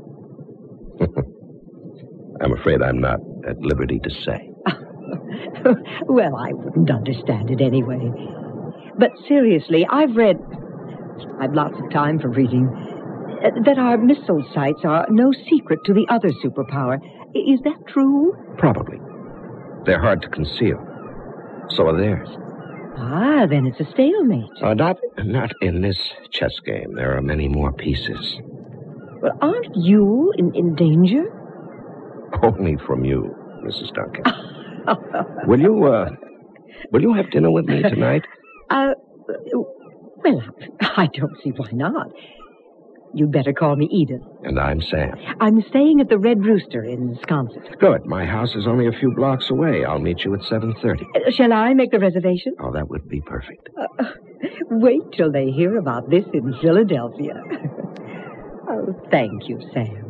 I'm afraid I'm not at liberty to say. Well, I wouldn't understand it anyway. But seriously, I've read... I've lots of time for reading. Uh, that our missile sites are no secret to the other superpower. I- is that true? Probably. They're hard to conceal. So are theirs. Ah, then it's a stalemate. Uh, not, not in this chess game. There are many more pieces. Well, aren't you in, in danger? Only from you, Missus Duncan. Will you, uh, will you have dinner with me tonight? Uh, well, I don't see why not. You'd better call me Edith. And I'm Sam. I'm staying at the Red Rooster in Wisconsin. Good. My house is only a few blocks away. I'll meet you at seven thirty. Uh, shall I make the reservation? Oh, that would be perfect. Uh, wait till they hear about this in Philadelphia. Oh, thank you, Sam.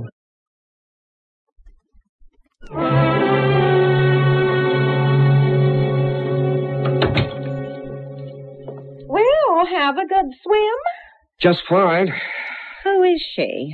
Well, have a good swim. Just fine. Who is she?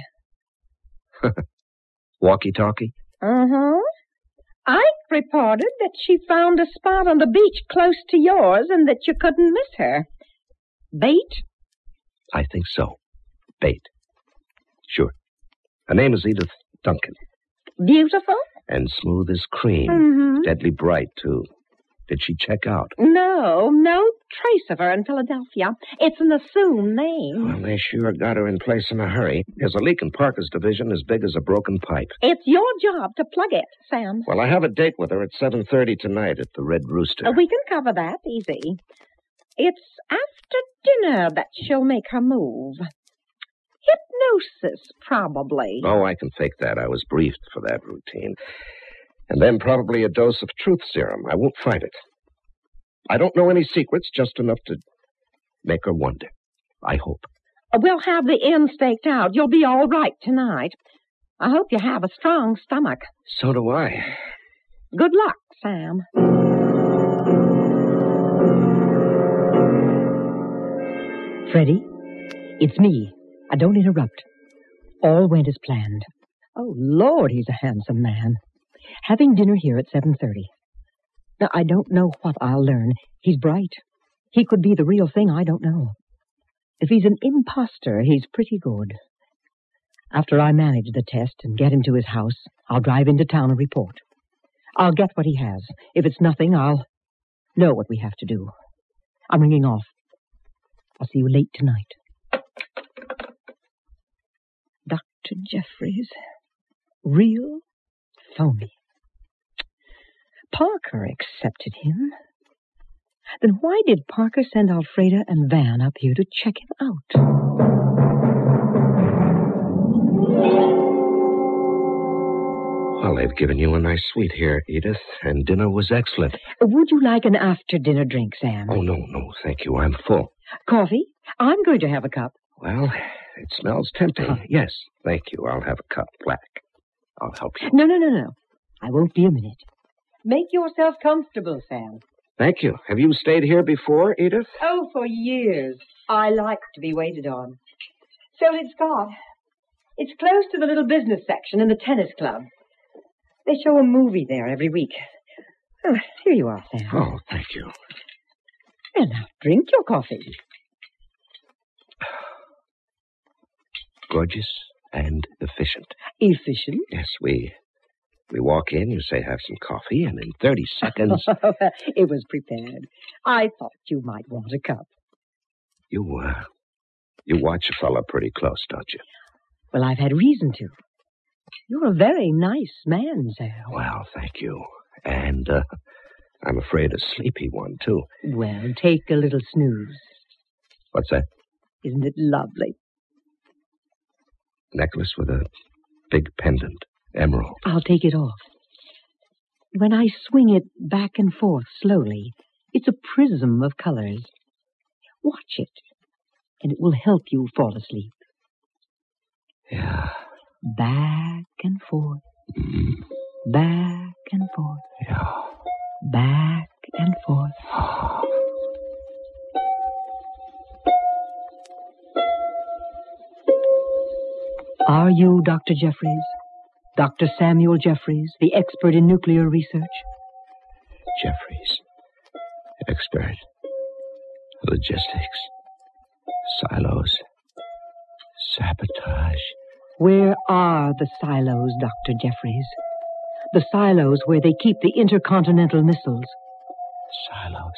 Walkie-talkie? Uh-huh. Ike reported that she found a spot on the beach close to yours and that you couldn't miss her. Bait? I think so. Bait. Sure. Her name is Edith Duncan. Beautiful? And smooth as cream. Mm-hmm. Deadly bright, too. Did she check out? No, no trace of her in Philadelphia. It's an assumed name. Well, they sure got her in place in a hurry. There's a leak in Parker's division as big as a broken pipe. It's your job to plug it, Sam. Well, I have a date with her at seven thirty tonight at the Red Rooster. Uh, we can cover that easy. It's after dinner that she'll make her move. Hypnosis, probably. Oh, I can fake that. I was briefed for that routine. And then probably a dose of truth serum. I won't fight it. I don't know any secrets, just enough to make her wonder. I hope. We'll have the inn staked out. You'll be all right tonight. I hope you have a strong stomach. So do I. Good luck, Sam. Freddie, it's me. I don't interrupt. All went as planned. Oh, Lord, he's a handsome man. Having dinner here at seven thirty. Now, I don't know what I'll learn. He's bright. He could be the real thing. I don't know. If he's an imposter, he's pretty good. After I manage the test and get him to his house, I'll drive into town and report. I'll get what he has. If it's nothing, I'll know what we have to do. I'm ringing off. I'll see you late tonight. Doctor Jeffries. Real? Phony. Parker accepted him. Then why did Parker send Alfreda and Van up here to check him out? Well, they've given you a nice suite here, Edith, and dinner was excellent. Would you like an after-dinner drink, Sam? Oh, no, no, thank you. I'm full. Coffee? I'm going to have a cup. Well, it smells tempting. Huh. Yes, thank you. I'll have a cup, black. I'll help you. No, no, no, no. I won't be a minute. Make yourself comfortable, Sam. Thank you. Have you stayed here before, Edith? Oh, for years. I like to be waited on. So did Scott. It's close to the little business section in the tennis club. They show a movie there every week. Oh, here you are, Sam. Oh, thank you. Well, now, drink your coffee. Gorgeous and efficient. Efficient? Yes, we we walk in, you say have some coffee, and in thirty seconds... It was prepared. I thought you might want a cup. You, uh, you watch a fella pretty close, don't you? Well, I've had reason to. You're a very nice man, Sam. Well, thank you. And, uh, I'm afraid a sleepy one, too. Well, take a little snooze. What's that? Isn't it lovely? Necklace with a big pendant. Emerald. I'll take it off. When I swing it back and forth slowly, it's a prism of colors. Watch it, and it will help you fall asleep. Yeah. Back and forth. Mm. Back and forth. Yeah. Back and forth. Are you Doctor Jeffries? Doctor Samuel Jeffries, the expert in nuclear research? Jeffries. Expert. Logistics. Silos. Sabotage. Where are the silos, Doctor Jeffries? The silos where they keep the intercontinental missiles. Silos.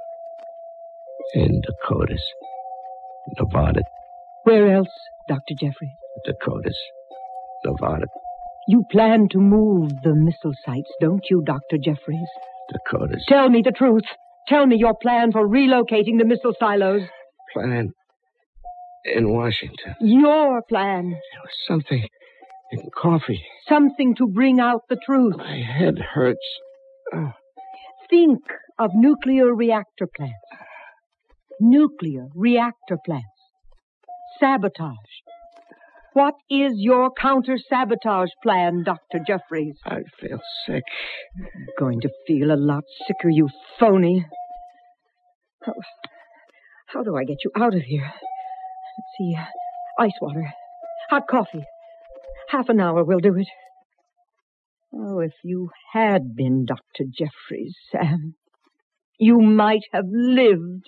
In Dakotas. Nevada. Where else, Doctor Jeffries? Dakotas. Nevada. You plan to move the missile sites, don't you, Doctor Jeffries? Dakotas. Tell me the truth. Tell me your plan for relocating the missile silos. Plan in Washington. Your plan. There was something in coffee. Something to bring out the truth. My head hurts. Oh. Think of nuclear reactor plants. Nuclear reactor plants. Sabotage. What is your counter-sabotage plan, Doctor Jeffries? I feel sick. You're going to feel a lot sicker, you phony. How, how do I get you out of here? Let's see. Ice water. Hot coffee. Half an hour will do it. Oh, if you had been Doctor Jeffries, Sam, you might have lived.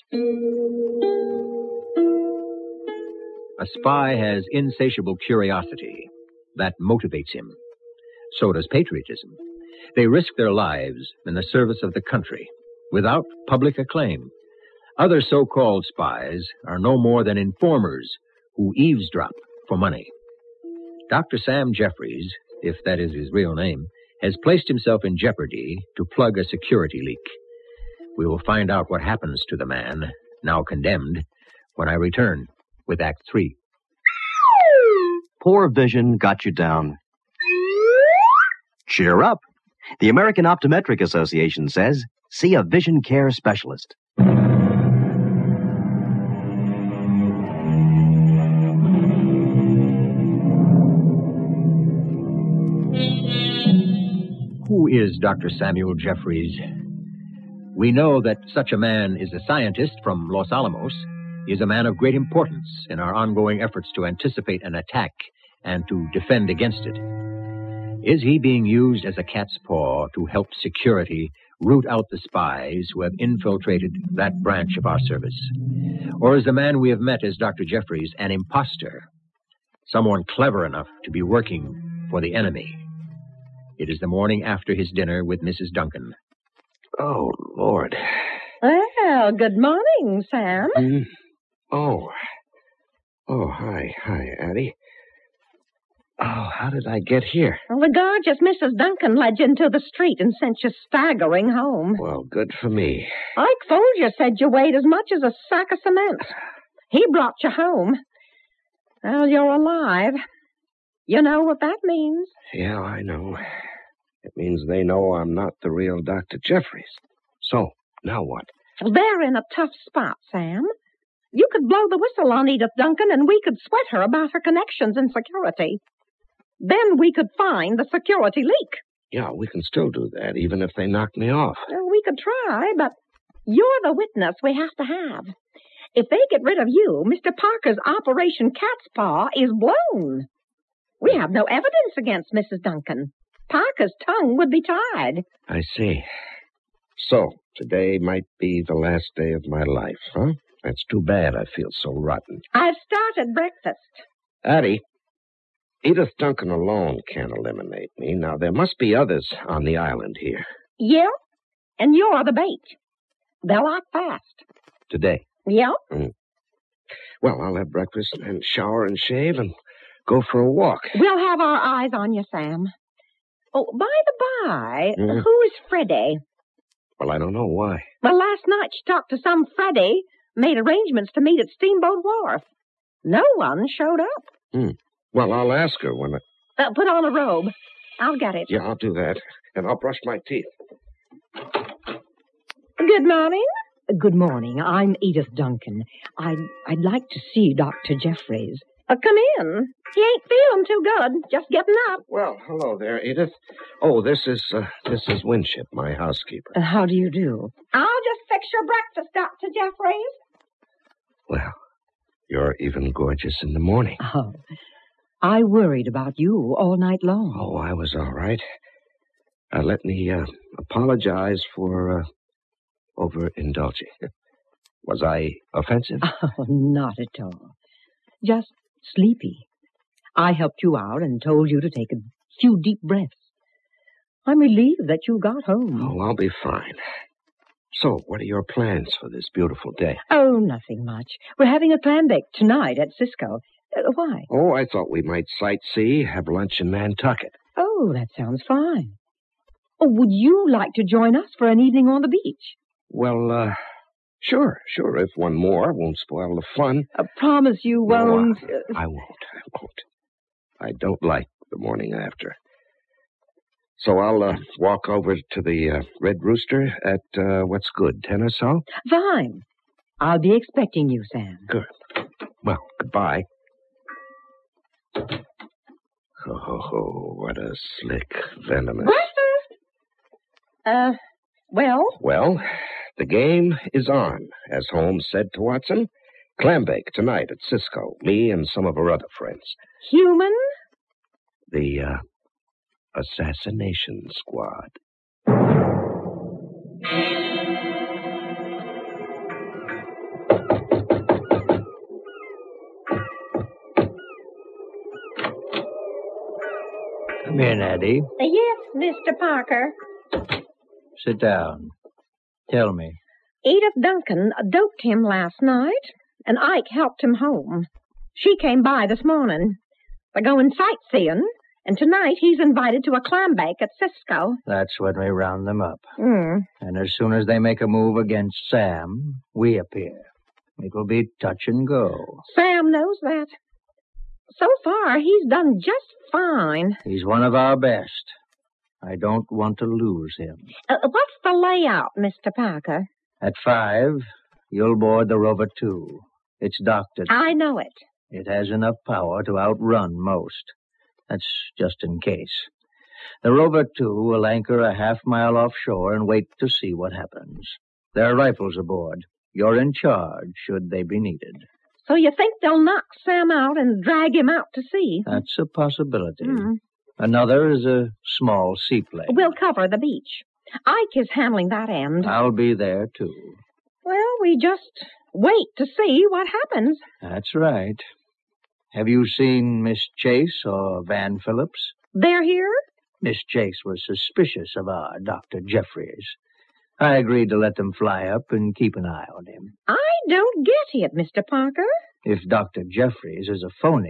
A spy has insatiable curiosity that motivates him. So does patriotism. They risk their lives in the service of the country without public acclaim. Other so-called spies are no more than informers who eavesdrop for money. Doctor Sam Jeffries, if that is his real name, has placed himself in jeopardy to plug a security leak. We will find out what happens to the man, now condemned, when I return with Act Three. Poor vision got you down. Cheer up. The American Optometric Association says, see a vision care specialist. Who is Doctor Samuel Jeffries? We know that such a man is a scientist from Los Alamos. He is a man of great importance in our ongoing efforts to anticipate an attack and to defend against it. Is he being used as a cat's paw to help security root out the spies who have infiltrated that branch of our service? Or is the man we have met as Doctor Jeffries an imposter, someone clever enough to be working for the enemy? It is the morning after his dinner with Missus Duncan. Oh, Lord. Well, good morning, Sam. Mm. Oh. Oh, hi. Hi, Addie. Oh, how did I get here? Well, the gorgeous Missus Duncan led you into the street and sent you staggering home. Well, good for me. Ike Folger said you weighed as much as a sack of cement. He brought you home. Well, you're alive. You know what that means. Yeah, I know. It means they know I'm not the real Doctor Jeffries. So, now what? They're in a tough spot, Sam. You could blow the whistle on Edith Duncan and we could sweat her about her connections in security. Then we could find the security leak. Yeah, we can still do that, even if they knock me off. Well, we could try, but you're the witness we have to have. If they get rid of you, Mister Parker's Operation Cat's Paw is blown. We have no evidence against Missus Duncan. Parker's tongue would be tied. I see. So, today might be the last day of my life, huh? That's too bad. I feel so rotten. I've started breakfast. Addie, Edith Duncan alone can't eliminate me. Now, there must be others on the island here. Yeah? And you're the bait. They'll act fast. Today? Yeah? Mm. Well, I'll have breakfast and shower and shave and go for a walk. We'll have our eyes on you, Sam. Oh, by the by, Mm. who is Freddie? Well, I don't know why. Well, last night she talked to some Freddie, made arrangements to meet at Steamboat Wharf. No one showed up. Hmm. Well, I'll ask her when I... Uh, put on a robe. I'll get it. Yeah, I'll do that. And I'll brush my teeth. Good morning. Good morning. I'm Edith Duncan. I'd, I'd like to see Doctor Jeffries. Uh, come in. He ain't feeling too good. Just getting up. Well, hello there, Edith. Oh, this is, uh, this is Winship, my housekeeper. Uh, how do you do? I'll just fix your breakfast, Doctor Jeffries. Well, you're even gorgeous in the morning. Oh, I worried about you all night long. Oh, I was all right. Uh, let me uh, apologize for uh, overindulging. Was I offensive? Oh, not at all. Just sleepy. I helped you out and told you to take a few deep breaths. I'm relieved that you got home. Oh, I'll be fine. So, what are your plans for this beautiful day? Oh, nothing much. We're having a clam bake tonight at Cisco. Uh, why? Oh, I thought we might sightsee, have lunch in Nantucket. Oh, that sounds fine. Oh, would you like to join us for an evening on the beach? Well, uh, sure, sure, if one more won't spoil the fun. I promise you won't. No, I, I won't, I won't. I don't like the morning after. So I'll uh, walk over to the uh, Red Rooster at, uh, what's good, ten or so? Fine. I'll be expecting you, Sam. Good. Well, goodbye. Oh, ho, ho, what a slick, venomous... Breakfast? Uh, well? Well, the game is on, as Holmes said to Watson. Clambake tonight at Cisco, me and some of our other friends. Human? The, uh, Assassination Squad. Come in, Addie. Yes, Mister Parker. Sit down. Tell me. Edith Duncan doped him last night, and Ike helped him home. She came by this morning. They're going sightseeing, and tonight he's invited to a clam bake at Cisco. That's when we round them up. Mm. And as soon as they make a move against Sam, we appear. It will be touch and go. Sam knows that. So far, he's done just fine. He's one of our best. I don't want to lose him. Uh, what's the layout, Mister Parker? At five, you'll board the Rover two. It's docked at... I know it. It has enough power to outrun most. That's just in case. The Rover two will anchor a half mile offshore and wait to see what happens. There are rifles aboard. You're in charge, should they be needed. So you think they'll knock Sam out and drag him out to sea? That's a possibility. Mm. Another is a small seaplane. We'll cover the beach. Ike is handling that end. I'll be there, too. Well, we just wait to see what happens. That's right. Have you seen Miss Chase or Van Phillips? They're here? Miss Chase was suspicious of our Doctor Jeffries. I agreed to let them fly up and keep an eye on him. I don't get it, Mister Parker. If Doctor Jeffries is a phony,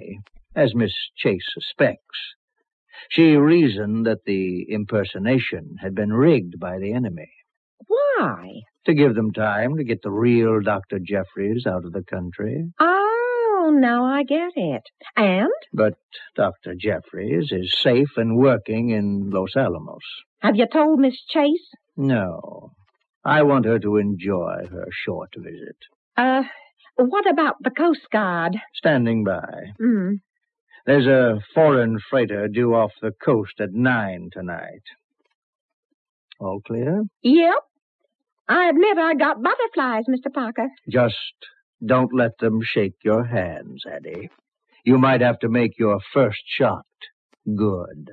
as Miss Chase suspects. She reasoned that the impersonation had been rigged by the enemy. Why? To give them time to get the real Doctor Jeffries out of the country. Oh, now I get it. And? But Doctor Jeffries is safe and working in Los Alamos. Have you told Miss Chase? No. I want her to enjoy her short visit. Uh, what about the Coast Guard? Standing by. Hmm. There's a foreign freighter due off the coast at nine tonight. All clear? Yep. I admit I got butterflies, Mister Parker. Just don't let them shake your hands, Eddie. You might have to make your first shot good.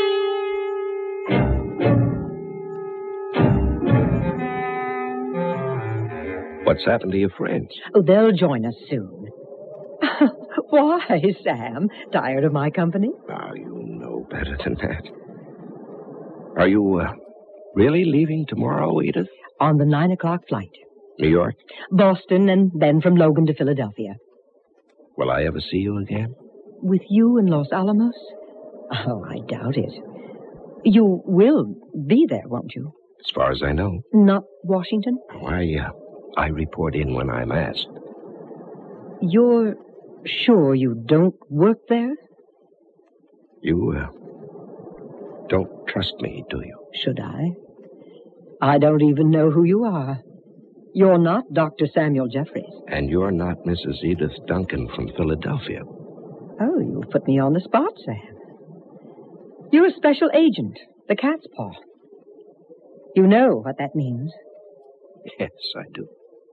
What's happened to your friends? Oh, they'll join us soon. Why, Sam? Tired of my company? Oh, you know better than that. Are you uh, really leaving tomorrow, Edith? On the nine o'clock flight. New York? Boston, and then from Logan to Philadelphia. Will I ever see you again? With you in Los Alamos? Oh, I doubt it. You will be there, won't you? As far as I know. Not Washington? Oh, I, uh, I report in when I'm asked. You're sure you don't work there? You, uh, don't trust me, do you? Should I? I don't even know who you are. You're not Doctor Samuel Jeffries. And you're not Missus Edith Duncan from Philadelphia. Oh, you put me on the spot, Sam. You're a special agent, the cat's paw. You know what that means. Yes, I do.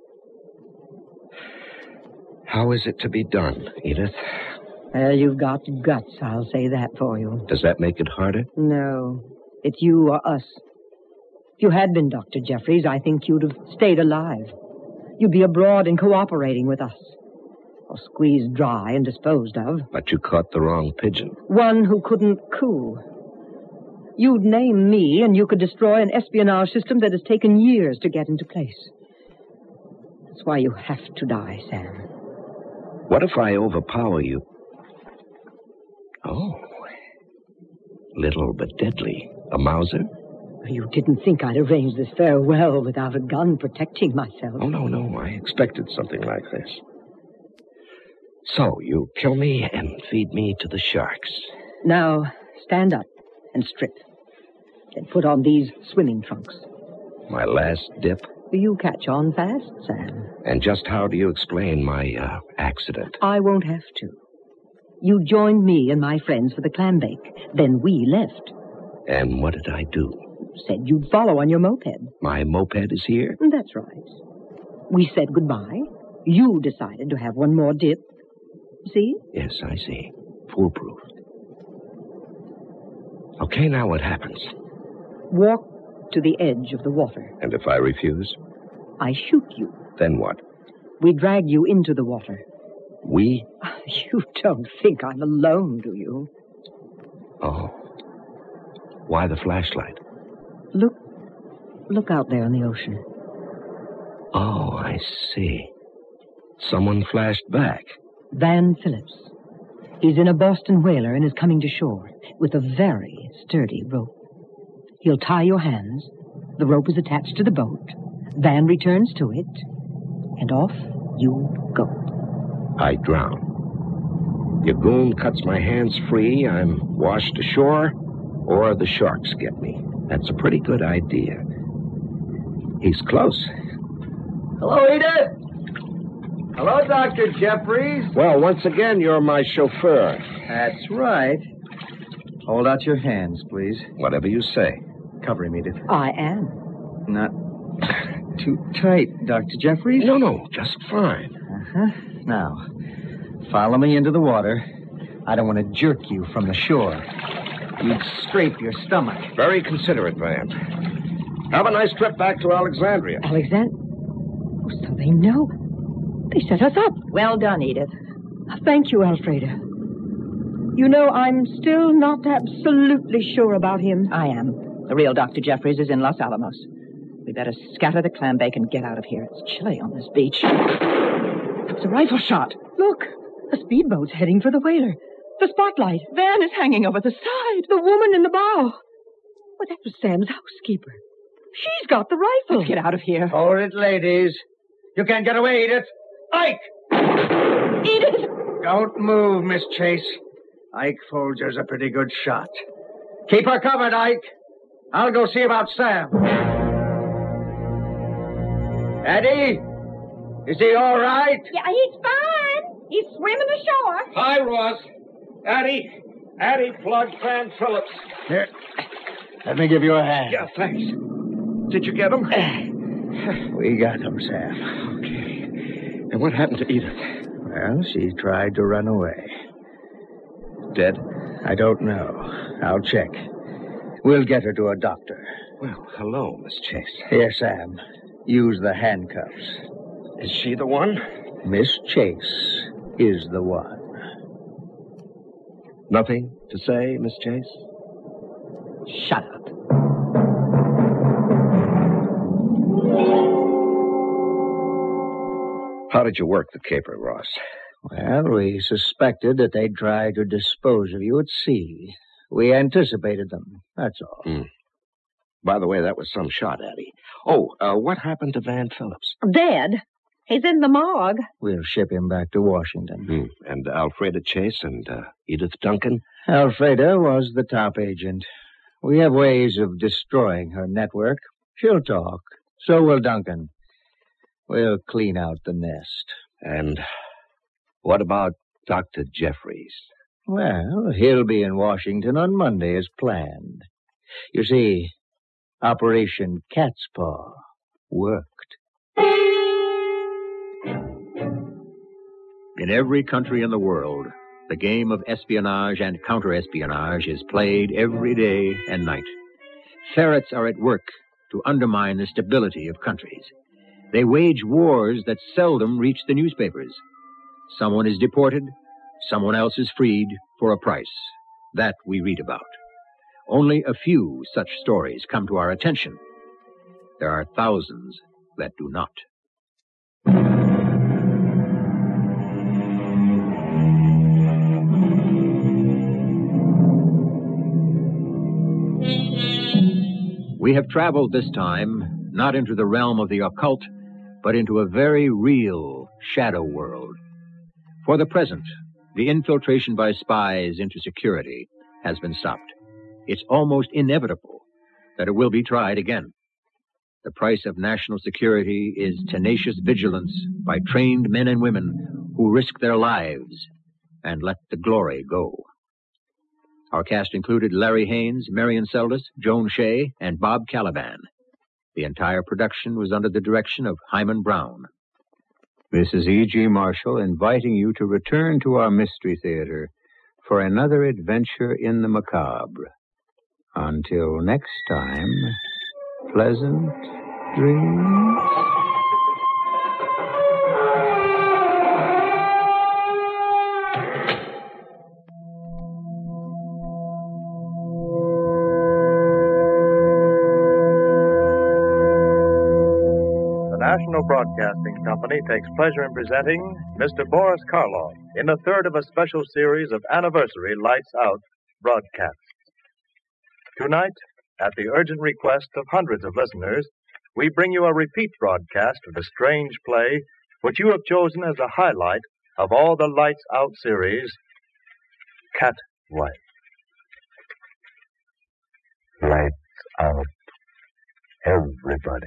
How is it to be done, Edith? Well, you've got guts, I'll say that for you. Does that make it harder? No, it's you or us. If you had been Doctor Jeffries, I think you'd have stayed alive. You'd be abroad and cooperating with us. Or squeezed dry and disposed of. But you caught the wrong pigeon. One who couldn't coup. You'd name me, and you could destroy an espionage system that has taken years to get into place. That's why you have to die, Sam. What if I overpower you? Oh. Little but deadly. A Mauser? You didn't think I'd arrange this farewell without a gun protecting myself. Oh, no, no. I expected something like this. So, you kill me and feed me to the sharks. Now, stand up and strip. Then put on these swimming trunks. My last dip? You catch on fast, Sam. And just how do you explain my, uh, accident? I won't have to. You joined me and my friends for the clam bake. Then we left. And what did I do? Said you'd follow on your moped. My moped is here? That's right. We said goodbye. You decided to have one more dip. See? Yes, I see. Foolproof. Okay, now what happens? Walk to the edge of the water. And if I refuse? I shoot you. Then what? We drag you into the water. We? You don't think I'm alone, do you? Oh. Why the flashlight? Look. Look out there in the ocean. Oh, I see. Someone flashed back. Van Phillips. He's in a Boston whaler and is coming to shore with a very sturdy rope. He'll tie your hands. The rope is attached to the boat. Van returns to it. And off you go. I drown. Your goon cuts my hands free. I'm washed ashore, or the sharks get me. That's a pretty good idea. He's close. Hello, Edith. Hello, Doctor Jeffries. Well, once again, you're my chauffeur. That's right. Hold out your hands, please. Whatever you say. Cover him, Edith. I am. Not too tight, Doctor Jeffries? No, no, just fine. Uh-huh. Now, follow me into the water. I don't want to jerk you from the shore. You'd scrape your stomach. Very considerate, Van. Have a nice trip back to Alexandria. Alexandria? Oh, so they know. They set us up. Well done, Edith. Thank you, Alfreda. You know, I'm still not absolutely sure about him. I am. The real Doctor Jeffries is in Los Alamos. We better scatter the clam bake and get out of here. It's chilly on this beach. It's a rifle shot. Look, a speedboat's heading for the whaler. The spotlight. Van is hanging over the side. The woman in the bow. Well, that was Sam's housekeeper. She's got the rifle. Let's get out of here. Hold it, ladies. You can't get away, Edith. Ike! Edith! Don't move, Miss Chase. Ike Folger's a pretty good shot. Keep her covered, Ike. I'll go see about Sam. Eddie? Is he all right? Yeah, he's fine. He's swimming ashore. Hi, Ross. Addie. Addie plugged Van Phillips. Here. Let me give you a hand. Yeah, thanks. Did you get him? We got him, Sam. Okay. And what happened to Edith? Well, she tried to run away. Dead? I don't know. I'll check. We'll get her to a doctor. Well, hello, Miss Chase. Here, Sam. Use the handcuffs. Is she the one? Miss Chase is the one. Nothing to say, Miss Chase? Shut up. How did you work the caper, Ross? Well, we suspected that they'd try to dispose of you at sea. We anticipated them, that's all. Hmm. By the way, that was some shot, Addie. Oh, uh, what happened to Van Phillips? Dead. He's in the morgue. We'll ship him back to Washington. Hmm. And Alfreda Chase and uh, Edith Duncan? Alfreda was the top agent. We have ways of destroying her network. She'll talk. So will Duncan. We'll clean out the nest. And what about Doctor Jeffries? Well, he'll be in Washington on Monday as planned. You see, Operation Cat's Paw worked. In every country in the world, the game of espionage and counter-espionage is played every day and night. Ferrets are at work to undermine the stability of countries. They wage wars that seldom reach the newspapers. Someone is deported, someone else is freed for a price. That we read about. Only a few such stories come to our attention. There are thousands that do not. We have traveled this time not into the realm of the occult, but into a very real shadow world. For the present, the infiltration by spies into security has been stopped. It's almost inevitable that it will be tried again. The price of national security is tenacious vigilance by trained men and women who risk their lives and let the glory go. Our cast included Larry Haynes, Marion Seldes, Joan Shea, and Bob Caliban. The entire production was under the direction of Hyman Brown. This is E G. Marshall inviting you to return to our Mystery Theater for another adventure in the macabre. Until next time, pleasant dreams. The National Broadcasting Company takes pleasure in presenting Mister Boris Karloff in the third of a special series of anniversary Lights Out broadcasts. Tonight, at the urgent request of hundreds of listeners, we bring you a repeat broadcast of the strange play which you have chosen as a highlight of all the Lights Out series, Cat Wife. Lights out, everybody.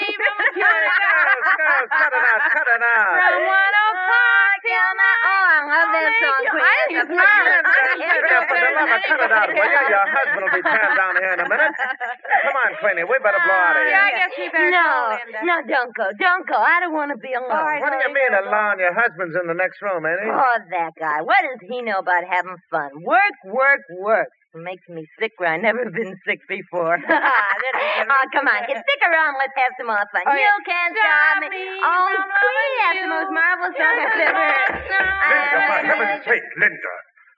Johnny from the church. Girls, girls, cut it out, cut it out. From one oh five till now. Oh, I love that song, Queen. It's a Linda, for the love of cut it out, will you? Your husband will be tanned down here in a minute. Come on, Queenie, we better blow out of here. Yeah, I guess we better No, go, Linda. no, don't go, don't go. I don't want to be alone. Oh, what do you mean alone? Your husband's in the next room, ain't he? Oh, that guy. What does he know about having fun? Work, work, work. It makes me sick where I've never been sick before. Oh, come on. Get stick around. Let's have some more fun. Oh, you yeah. can't stop me. Oh, Queenie, that's the most marvelous song I've ever heard. Linda, for heaven's sake, Linda.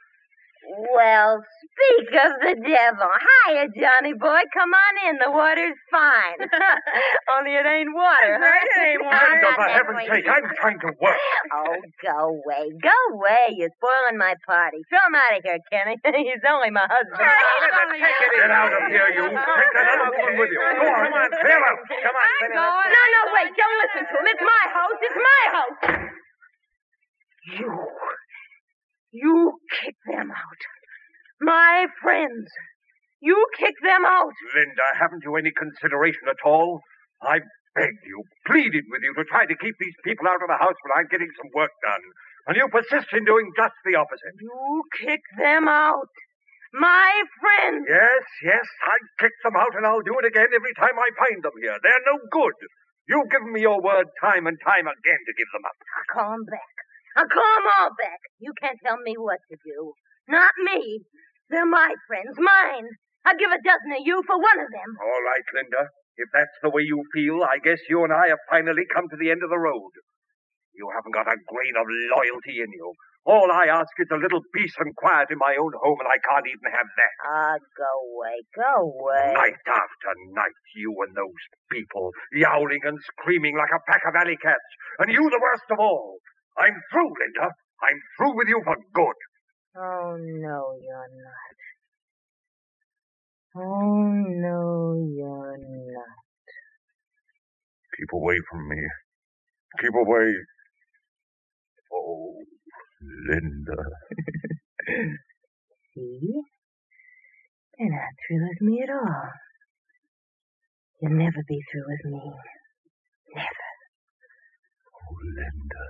Well, speak of the devil. Hiya, Johnny boy. Come on in. The water's fine. Only it ain't water, huh? It ain't water. Linda, for heaven's sake, I'm trying to work. Oh, go away. Go away. You're spoiling my party. Throw him out of here, Kenny. He's only my husband. Get out of here, you. Take that other one with you. Go on, come on, clear out. Come on, Queenie. No, no, wait. Don't listen to him. It's my house. It's my house. You. You kick them out. My friends. You kick them out. Linda, haven't you any consideration at all? I've begged you, pleaded with you to try to keep these people out of the house when I'm getting some work done. And you persist in doing just the opposite. You kick them out. My friends. Yes, yes, I kick them out and I'll do it again every time I find them here. They're no good. You've given me your word time and time again to give them up. I'll call them back. I'll call them all back. You can't tell me what to do. Not me. They're my friends, mine. I'll give a dozen of you for one of them. All right, Linda. If that's the way you feel, I guess you and I have finally come to the end of the road. You haven't got a grain of loyalty in you. All I ask is a little peace and quiet in my own home, and I can't even have that. Ah, go away, go away. Night after night, you and those people, yowling and screaming like a pack of alley cats. And you the worst of all. I'm through, Linda. I'm through with you for good. Oh, no, you're not. Oh, no, you're not. Keep away from me. Keep away. Oh, Linda. See? They're not through with me at all. You'll never be through with me. Never. Oh, Linda.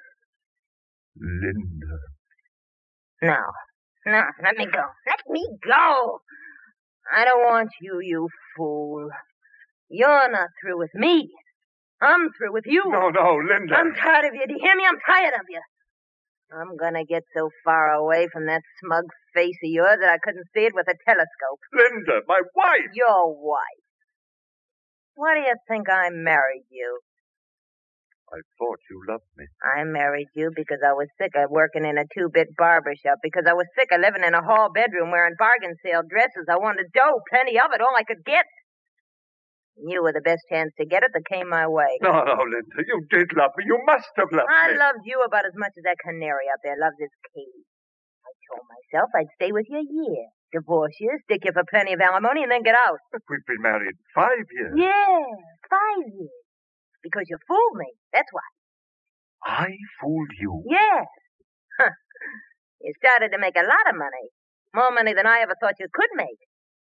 Linda. No. No, let me go. Let me go. I don't want you, you fool. You're not through with me. I'm through with you. No, no, Linda. I'm tired of you. Do you hear me? I'm tired of you. I'm gonna get so far away from that smug face of yours that I couldn't see it with a telescope. Linda, my wife. Your wife. Why do you think I married you? I thought you loved me. I married you because I was sick of working in a two-bit barber shop, because I was sick of living in a hall bedroom wearing bargain sale dresses. I wanted dough, plenty of it, all I could get. You were the best chance to get it that came my way. No, no, Linda, you did love me. You must have loved I me. loved you about as much as that canary up there loves its cage. I told myself I'd stay with you a year, divorce you, stick you for plenty of alimony, and then get out. But we've been married five years. Yeah, five years. Because you fooled me, that's why. I fooled you? Yes. Huh. You started to make a lot of money. More money than I ever thought you could make.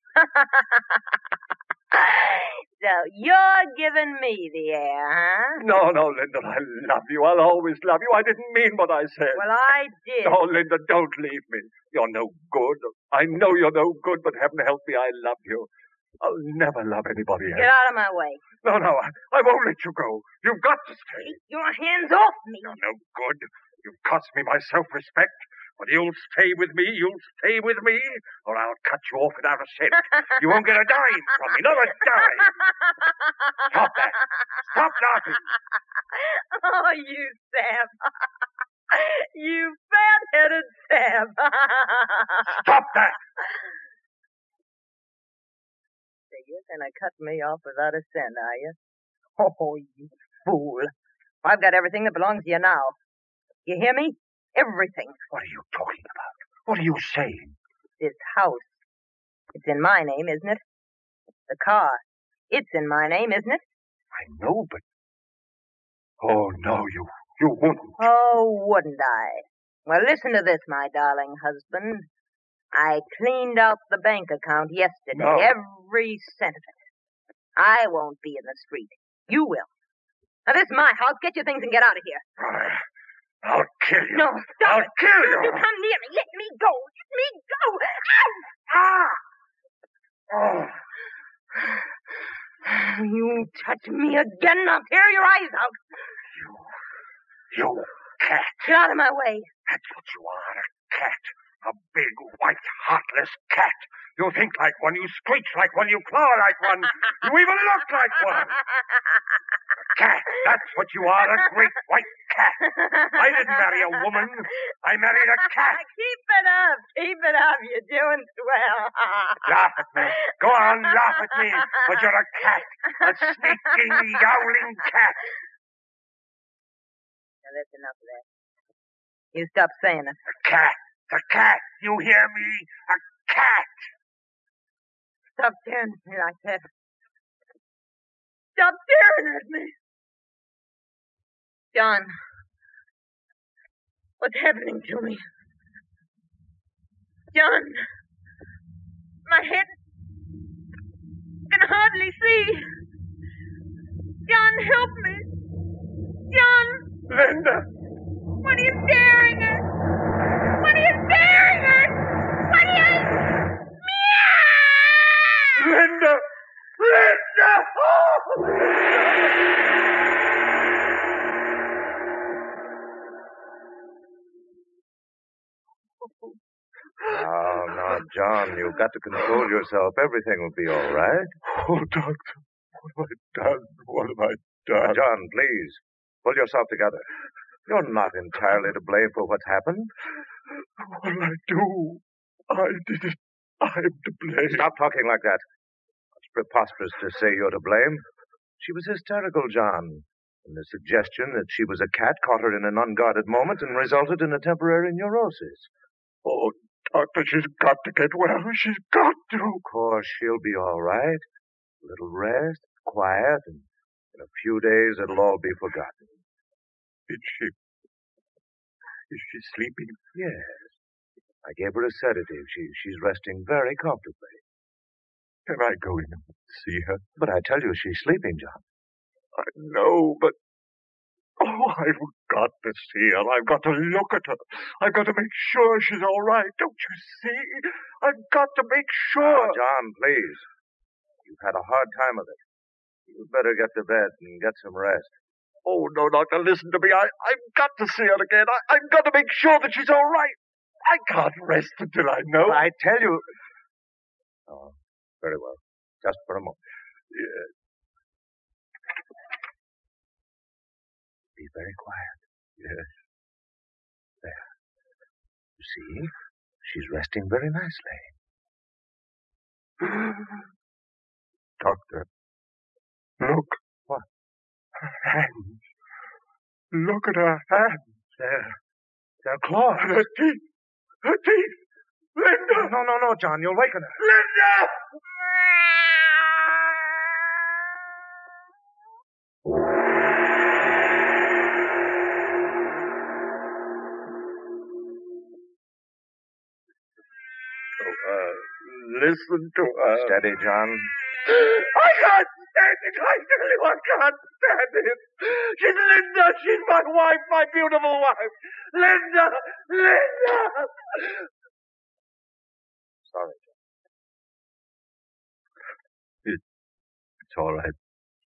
So you're giving me the air, huh? No, no, Linda, I love you. I'll always love you. I didn't mean what I said. Well, I did. No, Linda, don't leave me. You're no good. I know you're no good, but heaven help me, I love you. I'll never love anybody else. Get out of my way. No, no, I, I won't let you go. You've got to stay. Keep your hands off me. You're no good. You've cost me my self-respect. But you'll stay with me, you'll stay with me, or I'll cut you off without a cent. You won't get a dime from me, not a dime. Stop that. Stop laughing. Oh, you Sam. You fat-headed Sam. Stop that. So you're going to cut me off without a cent, are you? Oh, you fool. I've got everything that belongs to you now. You hear me? Everything. What are you talking about? What are you saying? This house. It's in my name, isn't it? The car. It's in my name, isn't it? I know, but... Oh, no, you, you wouldn't. Oh, wouldn't I? Well, listen to this, my darling husband. I cleaned out the bank account yesterday. No. Every cent of it. I won't be in the street. You will. Now, this is my house. Get your things and get out of here. I'll kill you. No, stop I'll it. kill you. Don't you come near me. Let me go. Let me go. Ow! Oh. You touch me again, I'll tear your eyes out. You cat. Get out of my way. That's what you are, a cat. A big, white, heartless cat. You think like one, you screech like one, you claw like one. You even look like one. A cat. That's what you are, a great white cat. I didn't marry a woman. I married a cat. Keep it up. Keep it up. You're doing swell. Laugh at me. Go on, laugh at me. But you're a cat. A sneaking, yowling cat. Now, that's enough of that. You stop saying it. A cat. A cat. You hear me? A cat. Stop staring at me like that. Stop staring at me. John, what's happening to me? John, my head can hardly see. John, help me. John. Linda. What are you staring at? What are you staring at? What are you... Linda! Linda! Oh! Now, now, John, you've got to control yourself. Everything will be all right. Oh, doctor, what have I done? What have I done? John, please, pull yourself together. You're not entirely to blame for what's happened. What'll I do? I did it. I'm to blame. Stop talking like that. It's preposterous to say you're to blame. She was hysterical, John. And the suggestion that she was a cat caught her in an unguarded moment and resulted in a temporary neurosis. Oh, doctor, she's got to get well. She's got to. Of course, she'll be all right. A little rest, quiet, and in a few days it'll all be forgotten. Is she... Is she sleeping? Yes. I gave her a sedative. She, she's resting very comfortably. Can I go in and see her? But I tell you, she's sleeping, John. I know, but... Oh, I've got to see her. I've got to look at her. I've got to make sure she's all right. Don't you see? I've got to make sure. Now, John, please. You've had a hard time of it. You'd better get to bed and get some rest. Oh, no, doctor, listen to me. I, I've got to see her again. I, I've got to make sure that she's all right. I can't rest until I know. I tell you... Oh, very well. Just for a moment. Yes. Be very quiet. Yes. There. You see? She's resting very nicely. Doctor, look. What? Her hands. Look at her hands. They're, they're claws. Her teeth. Her teeth. Linda. No, no, no, John. You'll waken her. Linda! Listen to her. Steady, John. I can't stand it. I tell you, I can't stand it. She's Linda. She's my wife, my beautiful wife. Linda! Linda! Sorry, John. It, it's all right.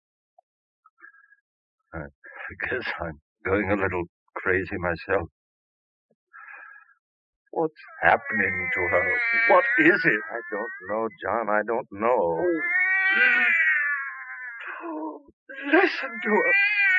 I, I guess I'm going a little crazy myself. What's happening to her? What is it? I don't know, John. I don't know. Oh, listen to her.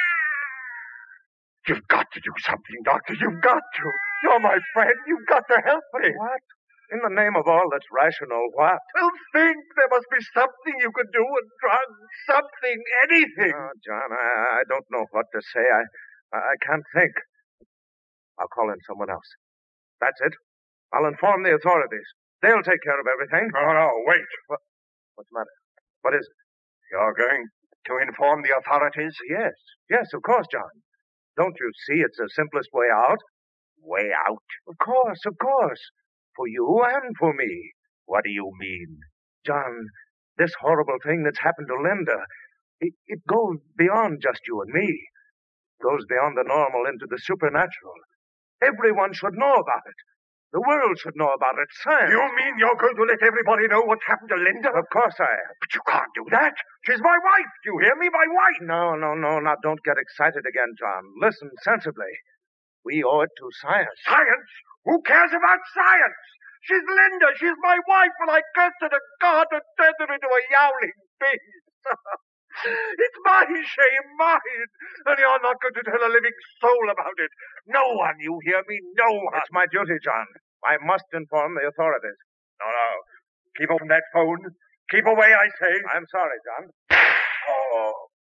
You've got to do something, Doctor. You've got to. You're my friend. You've got to help me. What? In the name of all that's rational, what? Well, think. There must be something you could do. A drug, something, anything. Oh, John, I, I don't know what to say. I, I can't think. I'll call in someone else. That's it. I'll inform the authorities. They'll take care of everything. No, no, wait. What, what's the matter? What is it? You're going to inform the authorities? Yes. Yes, of course, John. Don't you see it's the simplest way out? Way out? Of course, of course. For you and for me. What do you mean? John, this horrible thing that's happened to Linda, It, it goes beyond just you and me. It goes beyond the normal into the supernatural. Everyone should know about it. The world should know about it. Science. You mean you're going to let everybody know what's happened to Linda? Of course I am. But you can't do that. She's my wife. Do you hear me? My wife. No, no, no. Now, don't get excited again, John. Listen sensibly. We owe it to science. Science? Who cares about science? She's Linda. She's my wife, and I cursed her to God and turned her into a yowling beast. It's my shame, mine. And you're not going to tell a living soul about it. No one, you hear me? No one. It's my duty, John. I must inform the authorities. No, no. Keep off that phone. Keep away, I say. I'm sorry, John. Oh.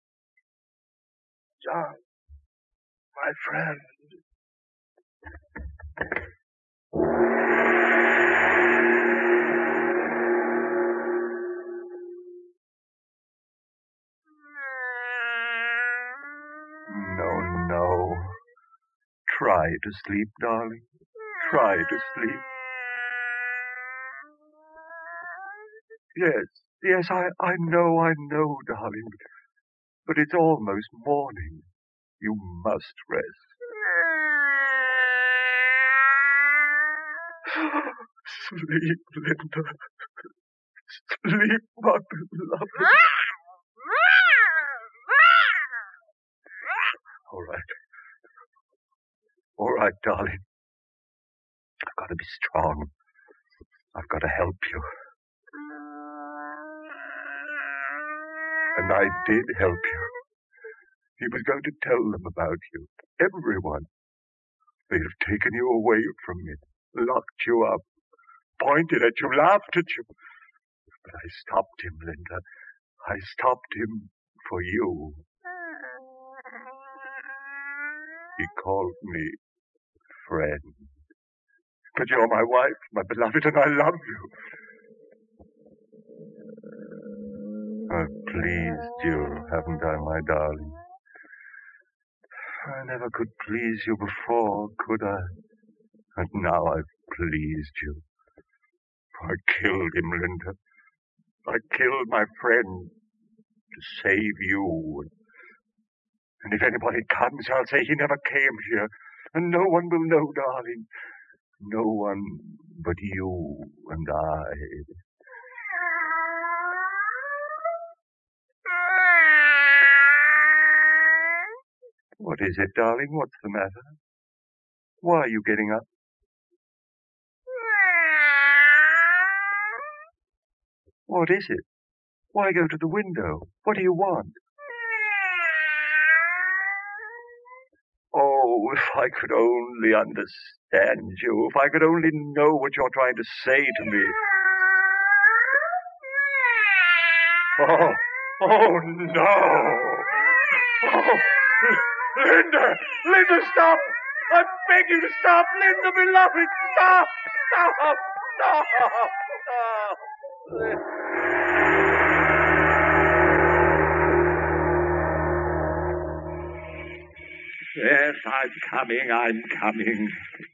John, my friend. No, no. Try to sleep, darling. Try to sleep. Yes, yes, I, I know, I know, darling. But it's almost morning. You must rest. Sleep, Linda. Sleep, my beloved. All right. All right, darling. I've got to be strong. I've got to help you. And I did help you. He was going to tell them about you. Everyone. They have taken you away from me, locked you up, pointed at you, laughed at you. But I stopped him, Linda. I stopped him for you. He called me friend. But you're my wife, my beloved, and I love you. I've pleased you, haven't I, my darling? I never could please you before, could I? And now I've pleased you. I killed him, Linda. I killed my friend to save you. And if anybody comes, I'll say he never came here. And no one will know, darling. No one but you and I. What is it, darling? What's the matter? Why are you getting up? What is it? Why go to the window? What do you want? Oh, if I could only understand you. If I could only know what you're trying to say to me. Oh, oh, no. Oh, Linda! Linda, stop! I beg you to stop! Linda, beloved, stop! Stop! Stop! Stop! Yes, I'm coming, I'm coming.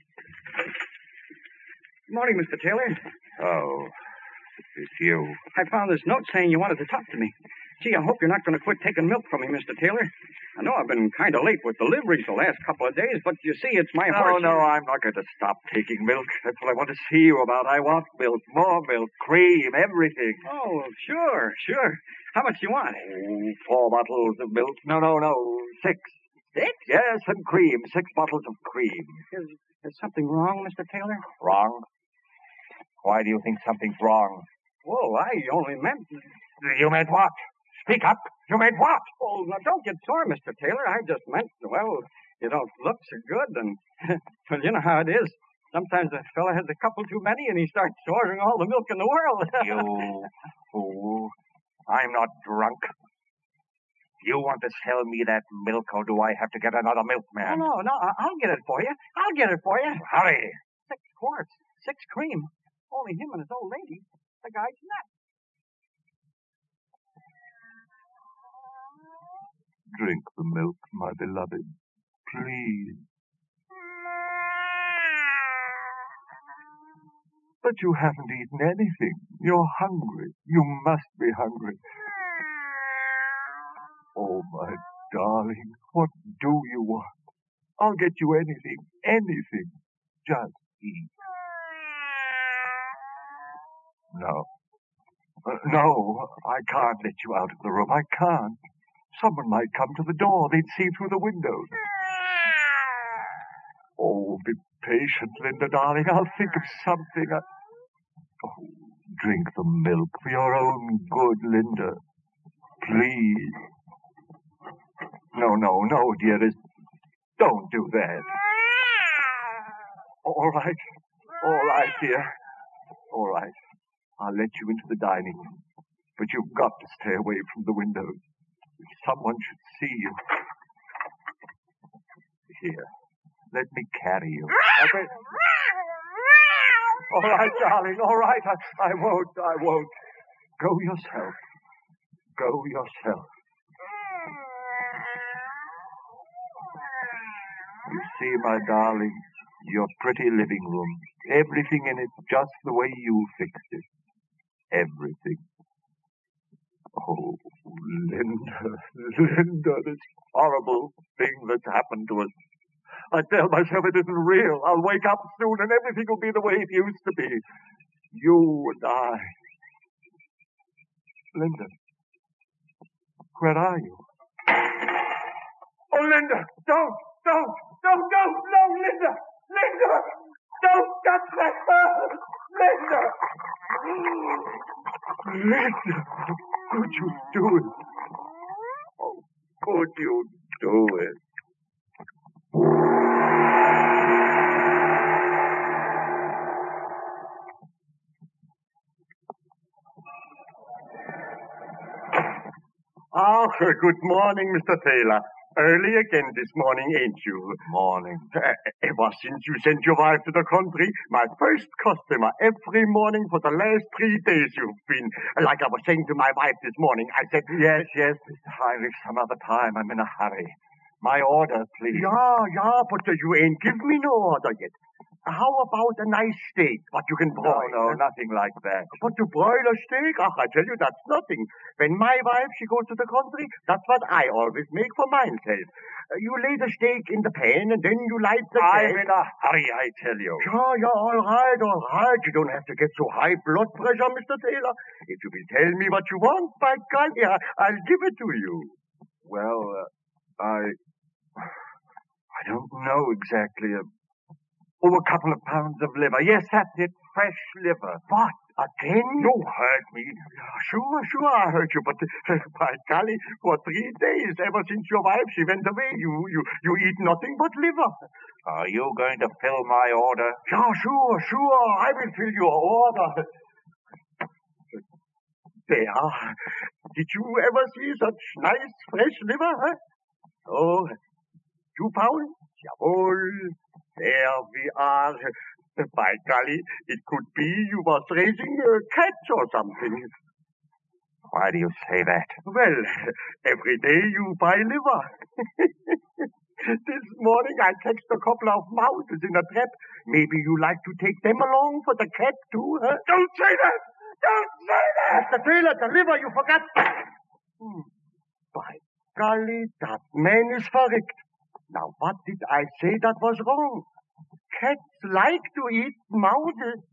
Good morning, Mister Taylor. Oh, it's you. I found this note saying you wanted to talk to me. Gee, I hope you're not going to quit taking milk from me, Mister Taylor. I know I've been kind of late with deliveries the last couple of days, but you see, it's my no, horse. No, no, I'm not going to stop taking milk. That's what I want to see you about. I want milk, more milk, cream, everything. Oh, sure, sure. How much do you want? Oh, four bottles of milk. No, no, no, six. Six? Yes, and cream. Six bottles of cream. Is, is something wrong, Mister Taylor? Wrong? Why do you think something's wrong? Well, I only meant... You meant what? Speak up. You meant what? Oh, now don't get sore, Mister Taylor. I just meant, well, you don't look so good, and, well, you know how it is. Sometimes a fella has a couple too many, and he starts ordering all the milk in the world. You fool. I'm not drunk. You want to sell me that milk, or do I have to get another milkman? No, no, no. I'll get it for you. I'll get it for you. Hurry. Six quarts. Six cream. Only him and his old lady. The guy's nuts. Drink the milk, my beloved. Please. But you haven't eaten anything. You're hungry. You must be hungry. Oh, my darling, what do you want? I'll get you anything, anything. Just eat. No. Uh, no, I can't let you out of the room. I can't. Someone might come to the door. They'd see through the windows. Oh, be patient, Linda, darling. I'll think of something. I... Oh, drink the milk for your own good, Linda. Please. No, no, no, dearest. Don't do that. All right. All right, dear. All right. I'll let you into the dining room. But you've got to stay away from the windows. If someone should see you. Here. Let me carry you. Okay. All right, darling. All right. I, I won't. I won't. Go yourself. Go yourself. You see, my darling, your pretty living room. Everything in it just the way you fixed it. Everything. Oh, Linda, Linda, this horrible thing that's happened to us. I tell myself it isn't real. I'll wake up soon and everything will be the way it used to be. You and I. Linda, where are you? Oh, Linda, don't, don't, don't, don't, no, Linda, Linda, don't touch that bird, Linda. Linda, how could you do it? How could you do it? Ah, good morning, Mister Taylor. Early again this morning, ain't you? Morning. Uh, ever since you sent your wife to the country, my first customer every morning for the last three days you've been. Like I was saying to my wife this morning, I said, yes, yes, Mister Heinrich, some other time. I'm in a hurry. My order, please. Yeah, yeah, but uh, you ain't give me no order yet. How about a nice steak, what you can broil? No, no, nothing like that. But to broil a steak? Ach, I tell you, that's nothing. When my wife, she goes to the country, that's what I always make for myself. Uh, you lay the steak in the pan, and then you light the gas. I'm in a hurry, I tell you. Yeah, yeah, all right, all right. You don't have to get so high blood pressure, Mister Taylor. If you will tell me what you want, by God, yeah, I'll give it to you. Well, uh, I... I don't know exactly. Uh, Oh, a couple of pounds of liver. Yes, that's it. Fresh liver. What? Again? You heard me. Sure, sure, I heard you. But, uh, by golly, for three days, ever since your wife, she went away, you, you, you eat nothing but liver. Are you going to fill my order? Yeah, sure, sure. I will fill your order. There. Did you ever see such nice, fresh liver, huh? Oh, two pounds? Jawohl. There we are. By golly, it could be you was raising uh, cats or something. Why do you say that? Well, every day you buy liver. This morning I catched a couple of mouse in a trap. Maybe you like to take them along for the cat too, huh? Don't say that! Don't say that! Mister Taylor, the liver, you forgot. Hmm. By golly, that man is verrückt. Now, what did I say that was wrong? Cats like to eat mouses.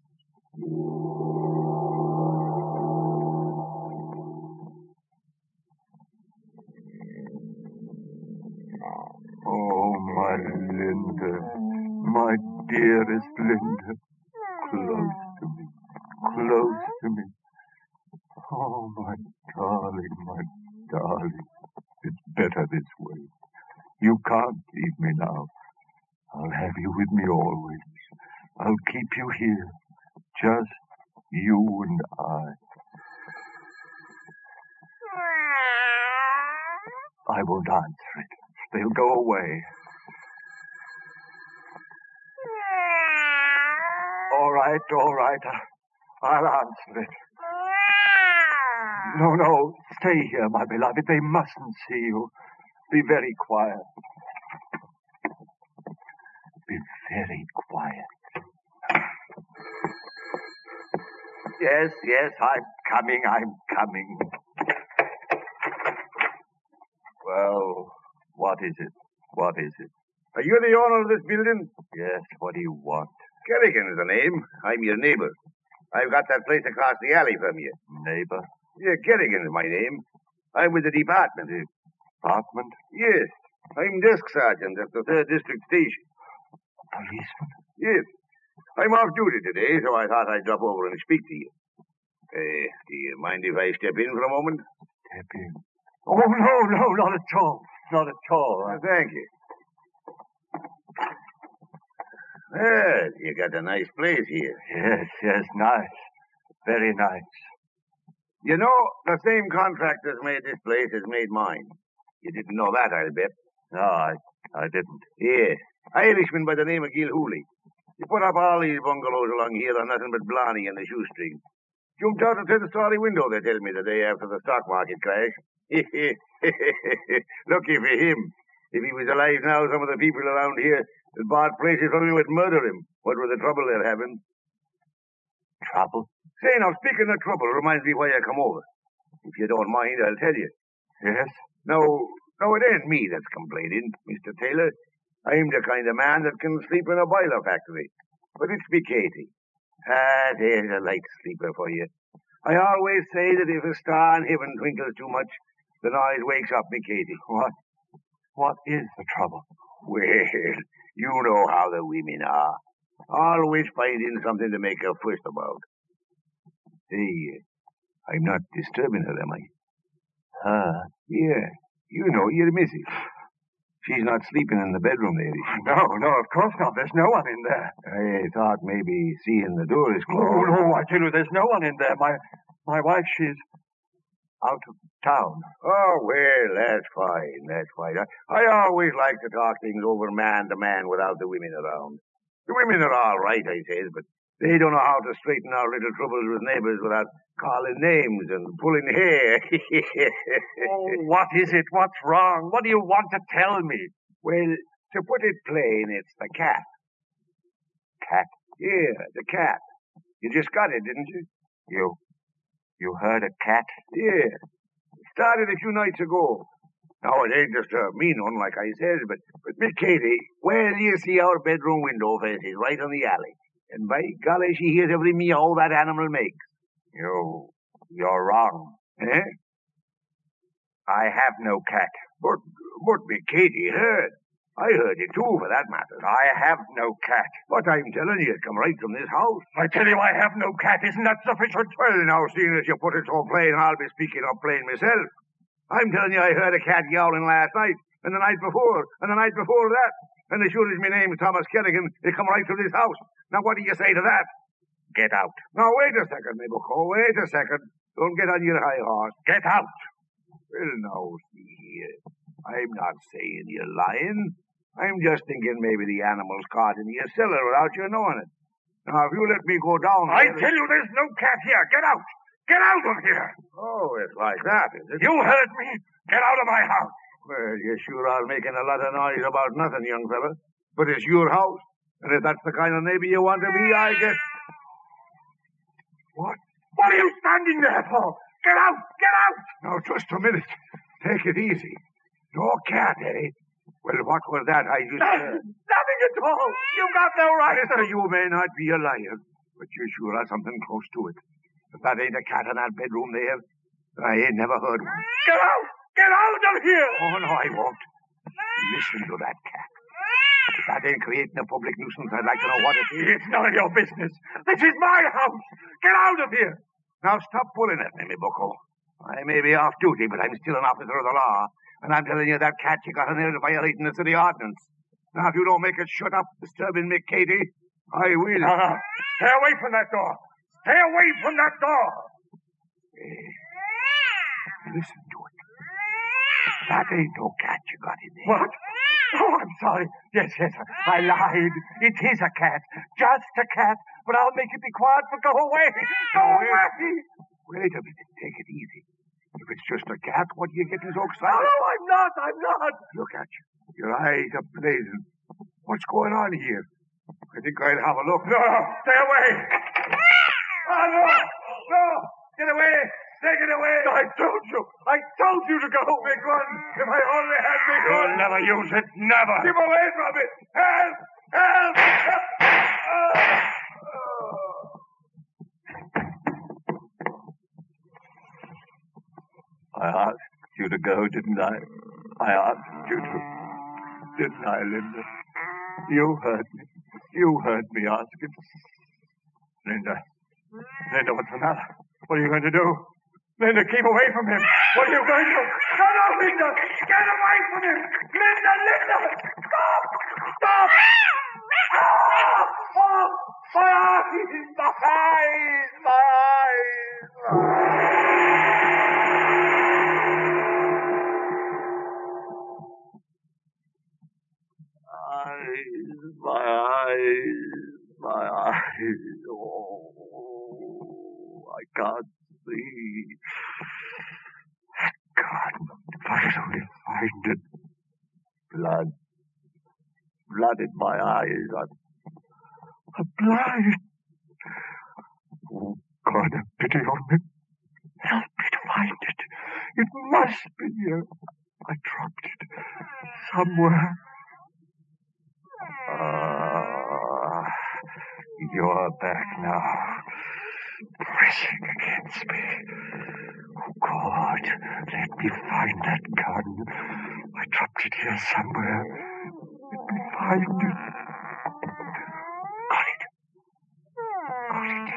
Oh, my Linda, my dearest Linda, close to me, close to me. Oh, my darling, my darling, it's better this way. You can't leave me now. I'll have you with me always. I'll keep you here. Just you and I. I won't answer it. They'll go away. All right, all right. I'll answer it. No, no. Stay here, my beloved. They mustn't see you. Be very quiet. Be very quiet. Yes, yes, I'm coming, I'm coming. Well, what is it? What is it? Are you the owner of this building? Yes. What do you want? Kerrigan is the name. I'm your neighbor. I've got that place across the alley from you. Neighbor? Yeah, Kerrigan is my name. I'm with the department. Department? Yes. I'm desk sergeant at the third district station. Policeman? Yes. I'm off duty today, so I thought I'd drop over and speak to you. Uh, do you mind if I step in for a moment? Step in? Oh, no, no, not at all. Not at all. Uh, thank you. Well, you got a nice place here. Yes, yes, nice. Very nice. You know, the same contractors made this place as made mine. You didn't know that, I'll bet. No, I, I didn't. Yes. Irishman by the name of Gilhooly. He put up all these bungalows along here on nothing but Blarney and the shoestring. Jumped out a ten-story window, they tell me, the day after the stock market crash. Lucky for him. If he was alive now, some of the people around here that bought places from him would murder him. What with the trouble they're having? Trouble? Say, now, speaking of trouble, reminds me why I come over. If you don't mind, I'll tell you. Yes? No, no, it ain't me that's complaining, Mister Taylor. I'm the kind of man that can sleep in a boiler factory. But it's me Katie. Ah, there's a light sleeper for you. I always say that if a star in heaven twinkles too much, the noise wakes up me Katie. What? What is the trouble? Well, you know how the women are. Always finding something to make a fuss about. Hey, I'm not disturbing her, am I? Huh? Yeah. You know, your missus. She's not sleeping in the bedroom there, is she? No, no, of course not. There's no one in there. I thought maybe seeing the door is closed. Oh, no, I tell you, there's no one in there. My my wife, she's out of town. Oh, well, that's fine. That's fine. I, I always like to talk things over man to man without the women around. The women are all right, I says, but they don't know how to straighten out little troubles with neighbors without calling names and pulling hair. Oh, what is it? What's wrong? What do you want to tell me? Well, to put it plain, it's the cat. Cat? Yeah, the cat. You just got it, didn't you? You, you heard a cat? Yeah. It started a few nights ago. Now, it ain't just a mean one, like I says, but, but Miss Katie, where do you see our bedroom window faces? Right on the alley. And by golly, she hears every meow that animal makes. You, you're wrong. Eh? I have no cat. But, but me Katie heard. I heard it too, for that matter. I have no cat. But I'm telling you, it come right from this house. I tell you I have no cat. Isn't that sufficient? Well, now, seeing as you put it so plain, I'll be speaking up plain myself. I'm telling you I heard a cat yowling last night, and the night before, and the night before that. And as sure as my name's Thomas Kerrigan, it come right from this house. Now, what do you say to that? Get out. Now, wait a second, my bucko. Wait a second. Don't get on your high horse. Get out. Well, now, see here. I'm not saying you're lying. I'm just thinking maybe the animal's caught in your cellar without you knowing it. Now, if you let me go down... I tell you there's no cat here. Get out. Get out of here. Oh, it's like that, is it? You heard me. Get out of my house. Well, you sure are making a lot of noise about nothing, young fella. But it's your house. And if that's the kind of neighbor you want to be, I guess... What? What are you standing there for? Get out! Get out! Now, just a minute. Take it easy. No cat, eh? Well, what was that I just heard? Nothing at all. You've got no right. Mister, you may not be a liar, but you sure are something close to it. If that ain't a cat in that bedroom there, I ain't never heard one. Get out! Get out of here! Oh, no, I won't. Listen to that cat. If that ain't creating a public nuisance, I'd like to know what it is. It's none of your business. This is my house. Get out of here. Now, stop pulling at me, me bucko. I may be off duty, but I'm still an officer of the law. And I'm telling you, that cat you got in there is violating the city ordinance. Now, if you don't make it shut up disturbing me, Katie, I will. No, no. Stay away from that door. Stay away from that door. Hey, listen to it. That ain't no cat you got in there. What? Oh, I'm sorry. Yes, yes, I lied. It is a cat. Just a cat. But I'll make it be quiet, but go away. Go away. Wait a minute. Take it easy. If it's just a cat, what are you getting so excited? No, no, I'm not. I'm not. Look at you. Your eyes are blazing. What's going on here? I think I'll have a look. No, stay away. Oh, no. No. Get away. Take it away. I told you. I told you to go. Big one. If I only had big one. You'll never use it. Never. Keep away from it. Help! Help! Help! I asked you to go, didn't I? I asked you to. Didn't I, Linda? You heard me. You heard me ask it. Linda. Linda, what's the matter? What are you going to do? Linda, keep away from him. What are you going to do? No, no, Linda! Get away from him! Linda, Linda! Stop! Stop! Oh, oh, my eyes! My eyes! My eyes! My eyes! My eyes! My eyes! Oh, I can't see. God, if I could only find it. Blood. Blood in my eyes. I'm, I'm blind. Oh, God, have pity on me. Help me to find it. It must be here. I dropped it somewhere. Ah, you're back now. Pressing against me. Oh, God, let me find that gun. I dropped it here somewhere. Let me find it. Got it. Got it.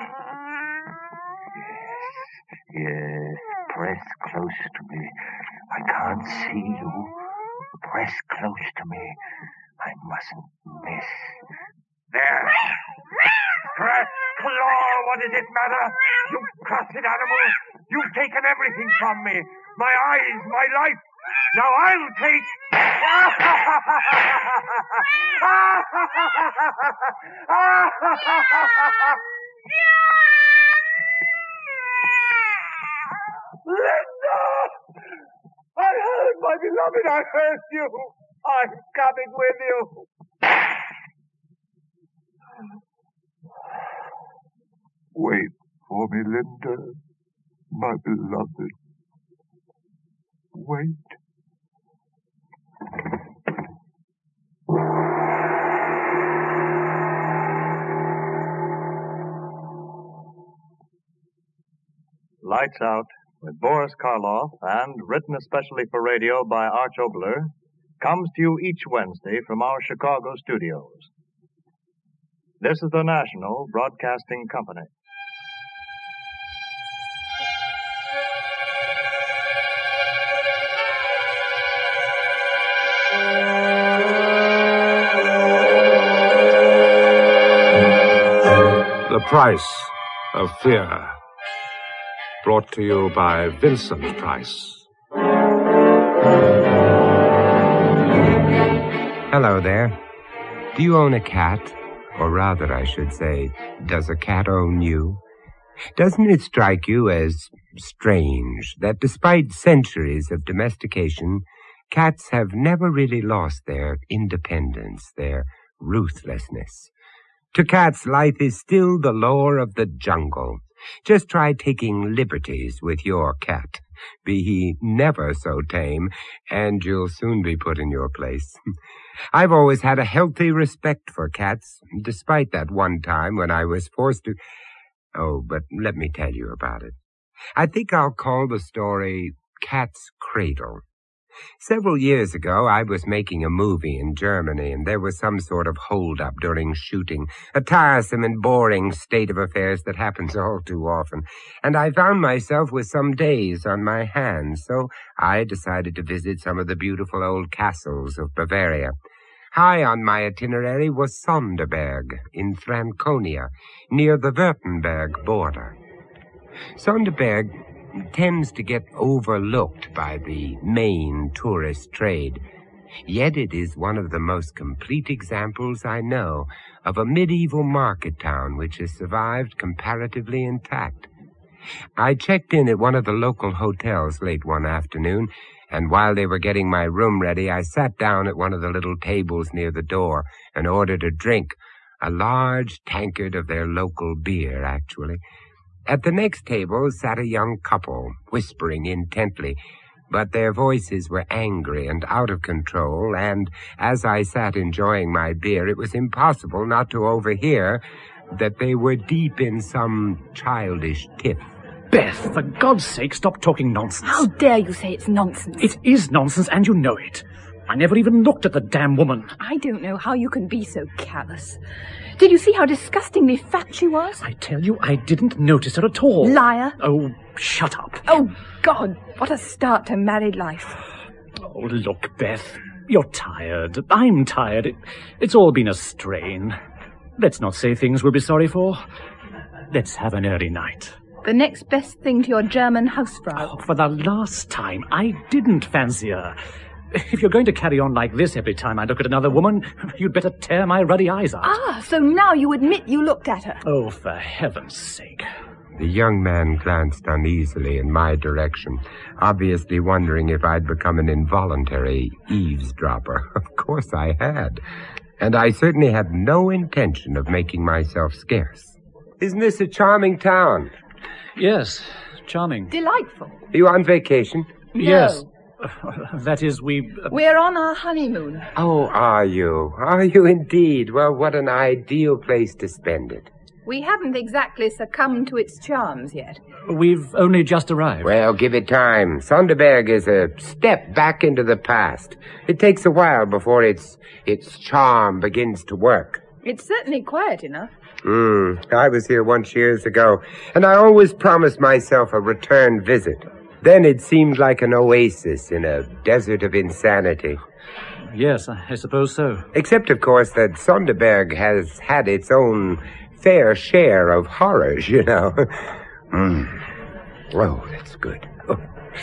Yes, yes. Press close to me. I can't see you. Press close to me. I mustn't miss. There. Press, claw, what does it matter? You cursed animal. You've taken everything from me. My eyes, my life. Now I'll take... Linda! I heard, my beloved, I heard you. I'm coming with you. Wait for me, Linda, my beloved. Wait. Lights Out, with Boris Karloff, and written especially for radio by Arch Obler, comes to you each Wednesday from our Chicago studios. This is the National Broadcasting Company. The Price of Fear. Brought to you by Vincent Price. Hello there. Do you own a cat? Or rather, I should say, does a cat own you? Doesn't it strike you as strange that despite centuries of domestication, cats have never really lost their independence, their ruthlessness? To cats, life is still the law of the jungle. Just try taking liberties with your cat, be he never so tame, and you'll soon be put in your place. I've always had a healthy respect for cats, despite that one time when I was forced to... Oh, but let me tell you about it. I think I'll call the story Cat's Cradle. Several years ago, I was making a movie in Germany, and there was some sort of hold-up during shooting, a tiresome and boring state of affairs that happens all too often, and I found myself with some days on my hands, so I decided to visit some of the beautiful old castles of Bavaria. High on my itinerary was Sonderberg in Franconia, near the Württemberg border. Sonderberg tends to get overlooked by the main tourist trade. Yet it is one of the most complete examples I know of a medieval market town which has survived comparatively intact. I checked in at one of the local hotels late one afternoon, and while they were getting my room ready, I sat down at one of the little tables near the door and ordered a drink, a large tankard of their local beer, actually. At the next table sat a young couple, whispering intently, but their voices were angry and out of control, and as I sat enjoying my beer, it was impossible not to overhear that they were deep in some childish tiff. Beth, for God's sake, stop talking nonsense. How dare you say it's nonsense? It is nonsense, and you know it. I never even looked at the damn woman. I don't know how you can be so callous. Did you see how disgustingly fat she was? I tell you, I didn't notice her at all. Liar. Oh, shut up. Oh, God, what a start to married life. Oh, look, Beth, you're tired. I'm tired. It, it's all been a strain. Let's not say things we'll be sorry for. Let's have an early night. The next best thing to your German Hausfrau. Oh, for the last time, I didn't fancy her. If you're going to carry on like this every time I look at another woman, you'd better tear my ruddy eyes out. Ah, so now you admit you looked at her. Oh, for heaven's sake. The young man glanced uneasily in my direction, obviously wondering if I'd become an involuntary eavesdropper. Of course I had. And I certainly had no intention of making myself scarce. Isn't this a charming town? Yes, charming. Delightful. Are you on vacation? No. Yes. That is, we... Uh... We're on our honeymoon. Oh, are you? Are you indeed? Well, what an ideal place to spend it. We haven't exactly succumbed to its charms yet. We've only just arrived. Well, give it time. Sonderberg is a step back into the past. It takes a while before its its charm begins to work. It's certainly quiet enough. Hmm. I was here once years ago, and I always promised myself a return visit. Then it seemed like an oasis in a desert of insanity. Yes, I suppose so. Except, of course, that Sonderberg has had its own fair share of horrors, you know. Mm. Oh, that's good. Oh,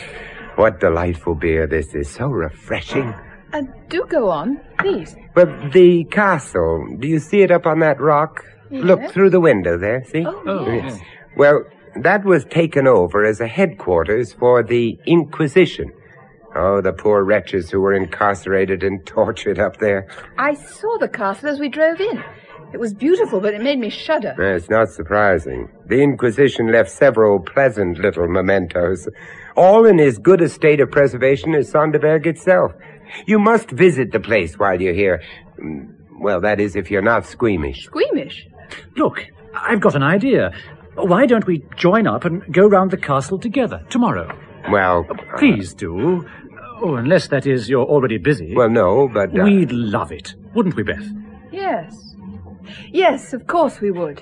what delightful beer this is. So refreshing. Uh, do go on, please. But the castle, do you see it up on that rock? Yes. Look through the window there, see? Oh, oh yes. yes. Well, that was taken over as a headquarters for the Inquisition. Oh, the poor wretches who were incarcerated and tortured up there. I saw the castle as we drove in. It was beautiful, but it made me shudder. It's not surprising. The Inquisition left several pleasant little mementos, all in as good a state of preservation as Sonderberg itself. You must visit the place while you're here. Well, that is, if you're not squeamish. Squeamish? Look, I've got an idea. Why don't we join up and go round the castle together tomorrow? Well... Uh, Please do. Oh, unless, that is, you're already busy. Well, no, but... Uh... We'd love it, wouldn't we, Beth? Yes. Yes, of course we would.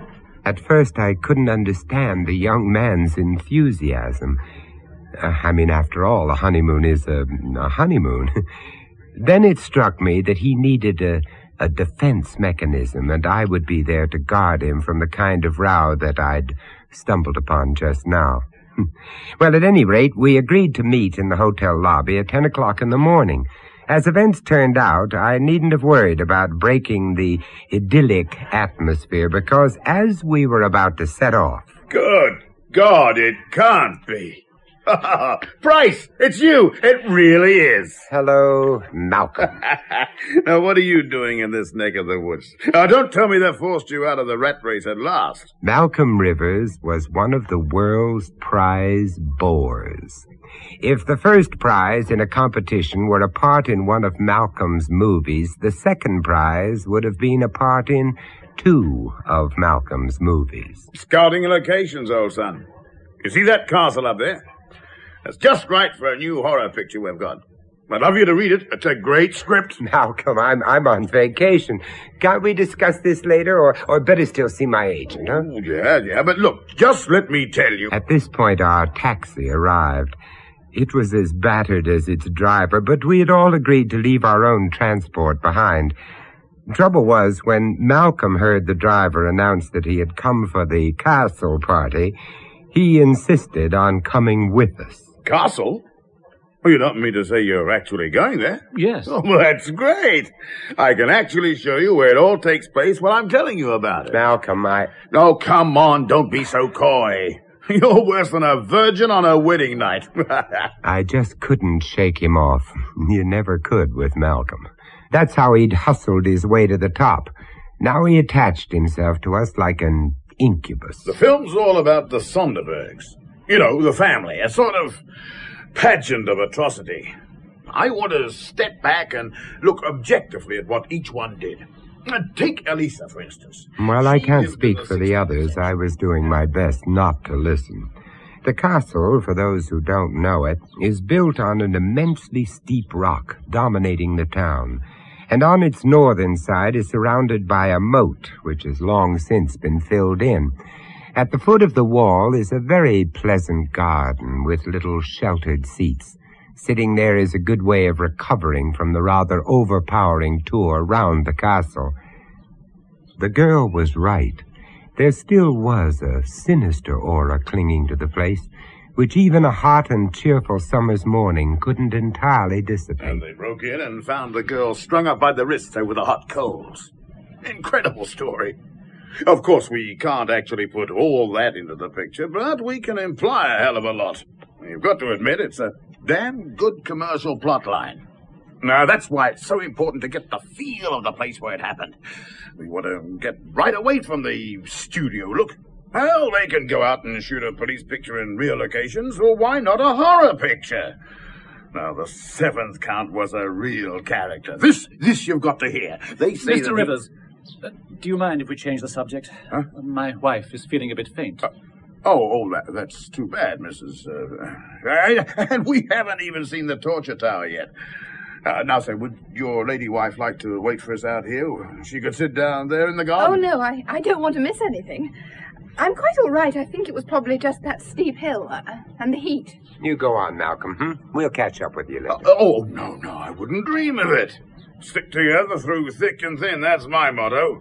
At first, I couldn't understand the young man's enthusiasm. Uh, I mean, after all, a honeymoon is a, a honeymoon. Then it struck me that he needed a... a defense mechanism, and I would be there to guard him from the kind of row that I'd stumbled upon just now. Well, at any rate, we agreed to meet in the hotel lobby at ten o'clock in the morning. As events turned out, I needn't have worried about breaking the idyllic atmosphere, because as we were about to set off... Good God, it can't be. Price, it's you. It really is. Hello, Malcolm. Now, what are you doing in this neck of the woods? Uh, don't tell me they forced you out of the rat race at last. Malcolm Rivers was one of the world's prize bores. If the first prize in a competition were a part in one of Malcolm's movies, the second prize would have been a part in two of Malcolm's movies. Scouting locations, old son. You see that castle up there? That's just right for a new horror picture we've got. I'd love you to read it. It's a great script. Malcolm, I'm I'm on vacation. Can't we discuss this later, or, or better still see my agent, huh? Oh, yeah, yeah, but look, just let me tell you. At this point, our taxi arrived. It was as battered as its driver, but we had all agreed to leave our own transport behind. Trouble was, when Malcolm heard the driver announce that he had come for the castle party, he insisted on coming with us. Castle? Well, you don't mean to say you're actually going there? Yes. Oh, well, that's great. I can actually show you where it all takes place while I'm telling you about it. Malcolm, I... No, come on, don't be so coy. You're worse than a virgin on a wedding night. I just couldn't shake him off. You never could with Malcolm. That's how he'd hustled his way to the top. Now he attached himself to us like an incubus. The film's all about the Sonderbergs. You know, the family, a sort of pageant of atrocity. I want to step back and look objectively at what each one did. Take Elisa, for instance. Well, I can't speak for the others. I was doing my best not to listen. The castle, for those who don't know it, is built on an immensely steep rock dominating the town, and on its northern side is surrounded by a moat, which has long since been filled in. At the foot of the wall is a very pleasant garden with little sheltered seats. Sitting there is a good way of recovering from the rather overpowering tour round the castle. The girl was right. There still was a sinister aura clinging to the place, which even a hot and cheerful summer's morning couldn't entirely dissipate. And they broke in and found the girl strung up by the wrists over the hot coals. Incredible story. Of course, we can't actually put all that into the picture, but we can imply a hell of a lot. You've got to admit it's a damn good commercial plot line. Now, that's why it's so important to get the feel of the place where it happened. We want to get right away from the studio look. Well, they can go out and shoot a police picture in real locations, or why not a horror picture? Now, the seventh count was a real character. This, this you've got to hear. They say Mister that Rivers, he... uh, do you mind if we change the subject? Huh? My wife is feeling a bit faint. Uh, oh, oh, that, that's too bad, Missus Uh, and we haven't even seen the torture tower yet. Uh, now, say, would your lady wife like to wait for us out here? She could sit down there in the garden. Oh, no, I, I don't want to miss anything. I'm quite all right. I think it was probably just that steep hill uh, and the heat. You go on, Malcolm. Hmm? We'll catch up with you later. Uh, oh, no, no, I wouldn't dream of it. Stick together through thick and thin. That's my motto.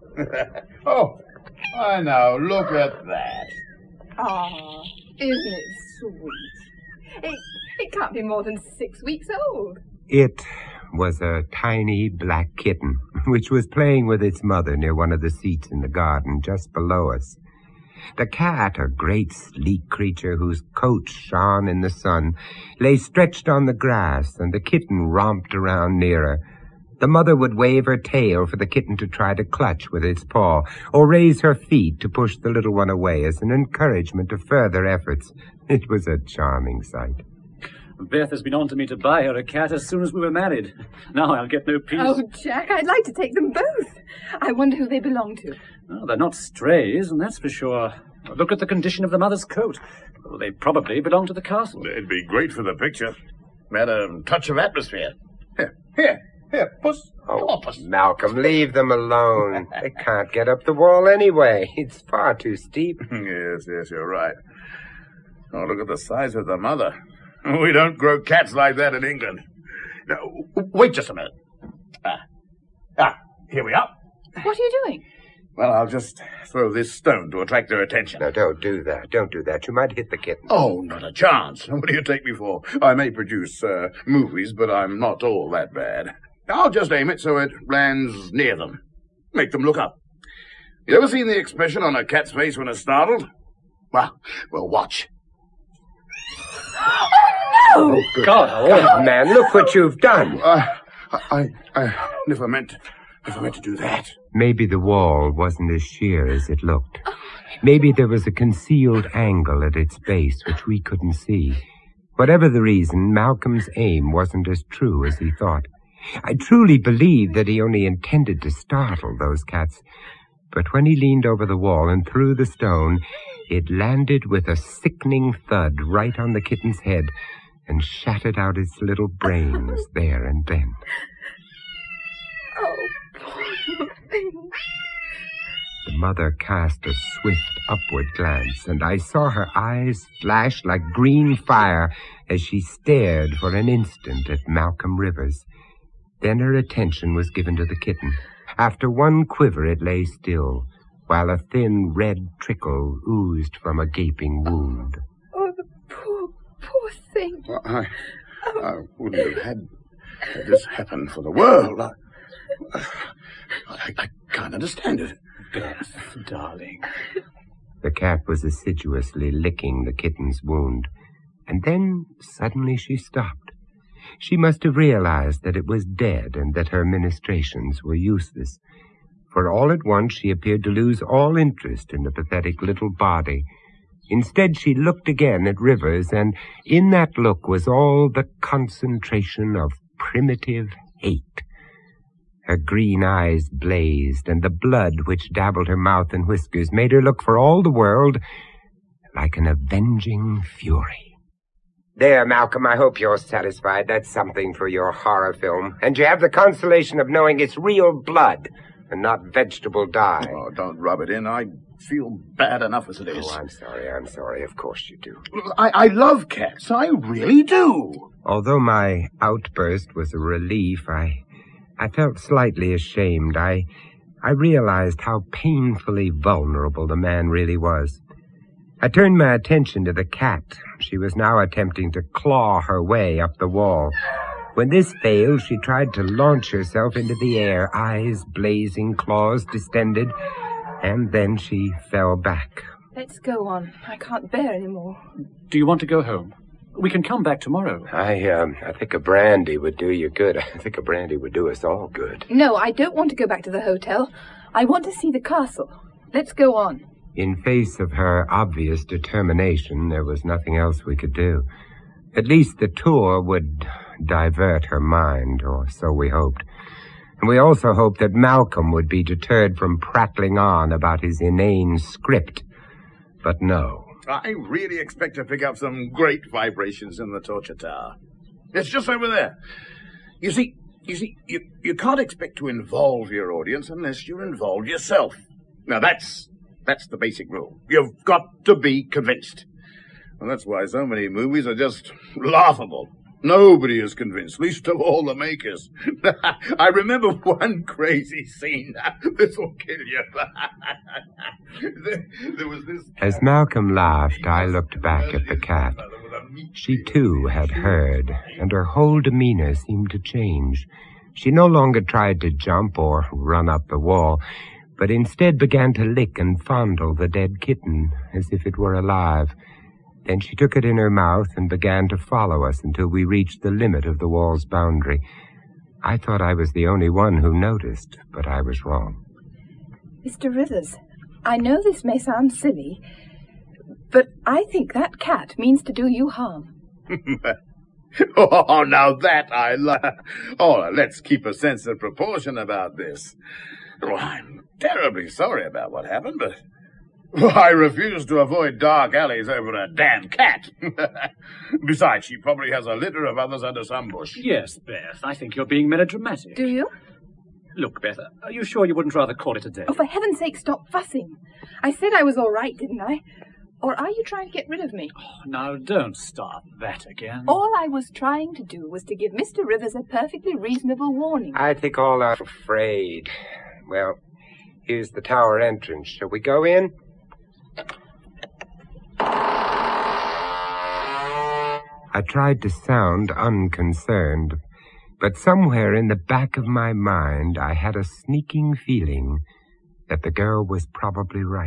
Oh, I know. Look at that. Oh, isn't it sweet? It, it can't be more than six weeks old. It was a tiny black kitten, which was playing with its mother near one of the seats in the garden just below us. The cat, a great sleek creature whose coat shone in the sun, lay stretched on the grass, and the kitten romped around near her. The mother would wave her tail for the kitten to try to clutch with its paw, or raise her feet to push the little one away as an encouragement to further efforts. It was a charming sight. Beth has been on to me to buy her a cat as soon as we were married. Now I'll get no peace. Oh, Jack, I'd like to take them both. I wonder who they belong to. Oh, they're not strays, and that's for sure. Look at the condition of the mother's coat. Well, they probably belong to the castle. It'd be great for the picture. Add a touch of atmosphere. Here, here, here, Puss. Oh, oh Puss. Malcolm, leave them alone. They can't get up the wall anyway. It's far too steep. Yes, yes, you're right. Oh, look at the size of the mother. We don't grow cats like that in England. Now, wait just a minute. Ah, ah, here we are. What are you doing? Well, I'll just throw this stone to attract their attention. No, don't do that. Don't do that. You might hit the kitten. Oh, not a chance. What do you take me for? I may produce uh, movies, but I'm not all that bad. I'll just aim it so it lands near them. Make them look up. You ever seen the expression on a cat's face when it's startled? Well, well, watch. Oh, good God, oh, man, look what you've done. Uh, I, I, I never meant, never meant to do that. Maybe the wall wasn't as sheer as it looked. Maybe there was a concealed angle at its base which we couldn't see. Whatever the reason, Malcolm's aim wasn't as true as he thought. I truly believe that he only intended to startle those cats. But when he leaned over the wall and threw the stone, it landed with a sickening thud right on the kitten's head and shattered out its little brains there and then. Oh, poor thing. The mother cast a swift upward glance, and I saw her eyes flash like green fire as she stared for an instant at Malcolm Rivers. Then her attention was given to the kitten. After one quiver, it lay still, while a thin red trickle oozed from a gaping wound. Oh, the poor, poor thing. Well, I, I wouldn't have had this happen for the world. I, I, I can't understand it. Beth, darling. The cat was assiduously licking the kitten's wound, and then suddenly she stopped. She must have realized that it was dead and that her ministrations were useless, for all at once she appeared to lose all interest in the pathetic little body. Instead, she looked again at Rivers, and in that look was all the concentration of primitive hate. Her green eyes blazed, and the blood which dabbled her mouth and whiskers made her look for all the world like an avenging fury. There, Malcolm, I hope you're satisfied. That's something for your horror film. And you have the consolation of knowing it's real blood and not vegetable dye. Oh, don't rub it in. I feel bad enough as it is. Oh, I'm sorry, I'm sorry. Of course you do. I, I love cats. I really do. Although my outburst was a relief, I I felt slightly ashamed. I I realized how painfully vulnerable the man really was. I turned my attention to the cat. She was now attempting to claw her way up the wall. When this failed, she tried to launch herself into the air, eyes blazing, claws distended, and then she fell back. Let's go on. I can't bear any more. Do you want to go home? We can come back tomorrow. I, um, I think a brandy would do you good. I think a brandy would do us all good. No, I don't want to go back to the hotel. I want to see the castle. Let's go on. In face of her obvious determination, there was nothing else we could do. At least the tour would divert her mind, or so we hoped. And we also hoped that Malcolm would be deterred from prattling on about his inane script. But no. I really expect to pick up some great vibrations in the torture tower. It's just over there. You see, you see, you, you can't expect to involve your audience unless you're involved yourself. Now that's, that's the basic rule. You've got to be convinced. And that's why so many movies are just laughable. Nobody is convinced, least of all the makers. I remember one crazy scene. This will kill you. there, there was this... As Malcolm laughed, I looked back at the cat. She, too, had heard, and her whole demeanor seemed to change. She no longer tried to jump or run up the wall, but instead began to lick and fondle the dead kitten as if it were alive. Then she took it in her mouth and began to follow us until we reached the limit of the wall's boundary. I thought I was the only one who noticed, but I was wrong. Mister Rivers, I know this may sound silly, but I think that cat means to do you harm. Oh, now that I love. Oh, let's keep a sense of proportion about this. Well, I'm terribly sorry about what happened, but... Well, I refuse to avoid dark alleys over a damn cat. Besides, she probably has a litter of others under some bush. Yes, Beth, I think you're being melodramatic. Do you? Look, Beth, are you sure you wouldn't rather call it a day? Oh, for heaven's sake, stop fussing. I said I was all right, didn't I? Or are you trying to get rid of me? Oh, now, don't start that again. All I was trying to do was to give Mister Rivers a perfectly reasonable warning. I think all are afraid. Well, here's the tower entrance. Shall we go in? I tried to sound unconcerned, but somewhere in the back of my mind I had a sneaking feeling that the girl was probably right.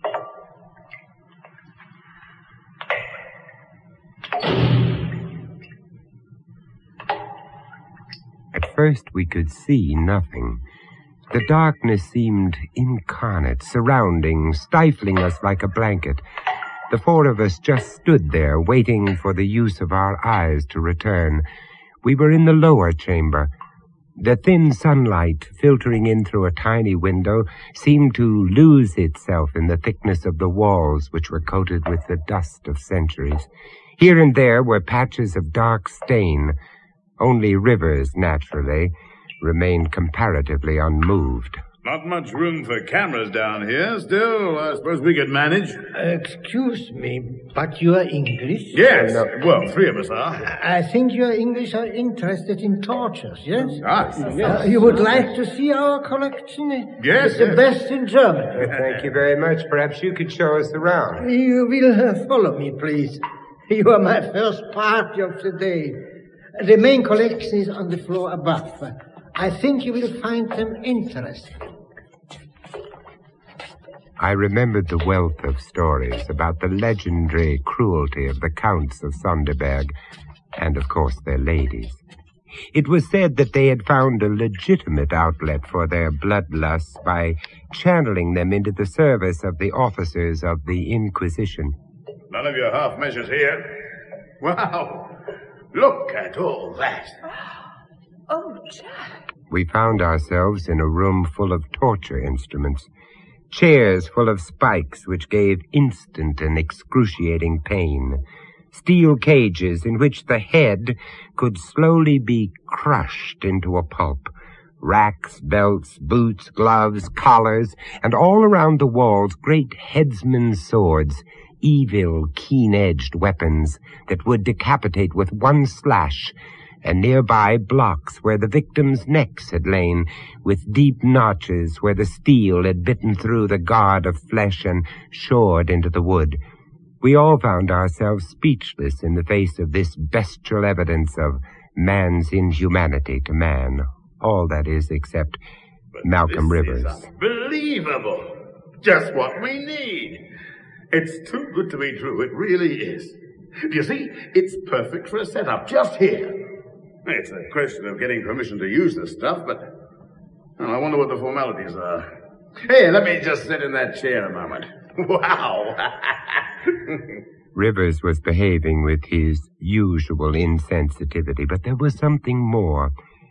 At first we could see nothing. The darkness seemed incarnate, surrounding, stifling us like a blanket. The four of us just stood there, waiting for the use of our eyes to return. We were in the lower chamber. The thin sunlight, filtering in through a tiny window, seemed to lose itself in the thickness of the walls, which were coated with the dust of centuries. Here and there were patches of dark stain. Only Rivers, naturally, remained comparatively unmoved. Not much room for cameras down here. Still, I suppose we could manage. Excuse me, but you are English? Yes. Well, three of us are. I think you English are interested in tortures, yes? Ah, yes. Uh, you would like to see our collection? Yes. It's the yes. best in Germany. Thank you very much. Perhaps you could show us around. You will uh, follow me, please. You are my first party of the day. The main collection is on the floor above. I think you will find them interesting. I remembered the wealth of stories about the legendary cruelty of the Counts of Sonderberg, and of course their ladies. It was said that they had found a legitimate outlet for their bloodlusts by channeling them into the service of the officers of the Inquisition. None of your half measures here. Wow! Look at all that. Oh, Jack. We found ourselves in a room full of torture instruments, chairs full of spikes which gave instant and excruciating pain, steel cages in which the head could slowly be crushed into a pulp, racks, belts, boots, gloves, collars, and all around the walls great headsmen's swords, evil, keen-edged weapons that would decapitate with one slash, and nearby blocks where the victims' necks had lain, with deep notches where the steel had bitten through the guard of flesh and shored into the wood. We all found ourselves speechless in the face of this bestial evidence of man's inhumanity to man. All, that is, except but Malcolm this Rivers. Is unbelievable. Just what we need. It's too good to be true. It really is. Do you see? It's perfect for a setup just here. It's a question of getting permission to use this stuff, but well, I wonder what the formalities are. Hey, let me just sit in that chair a moment. Wow. Rivers was behaving with his usual insensitivity, but there was something more.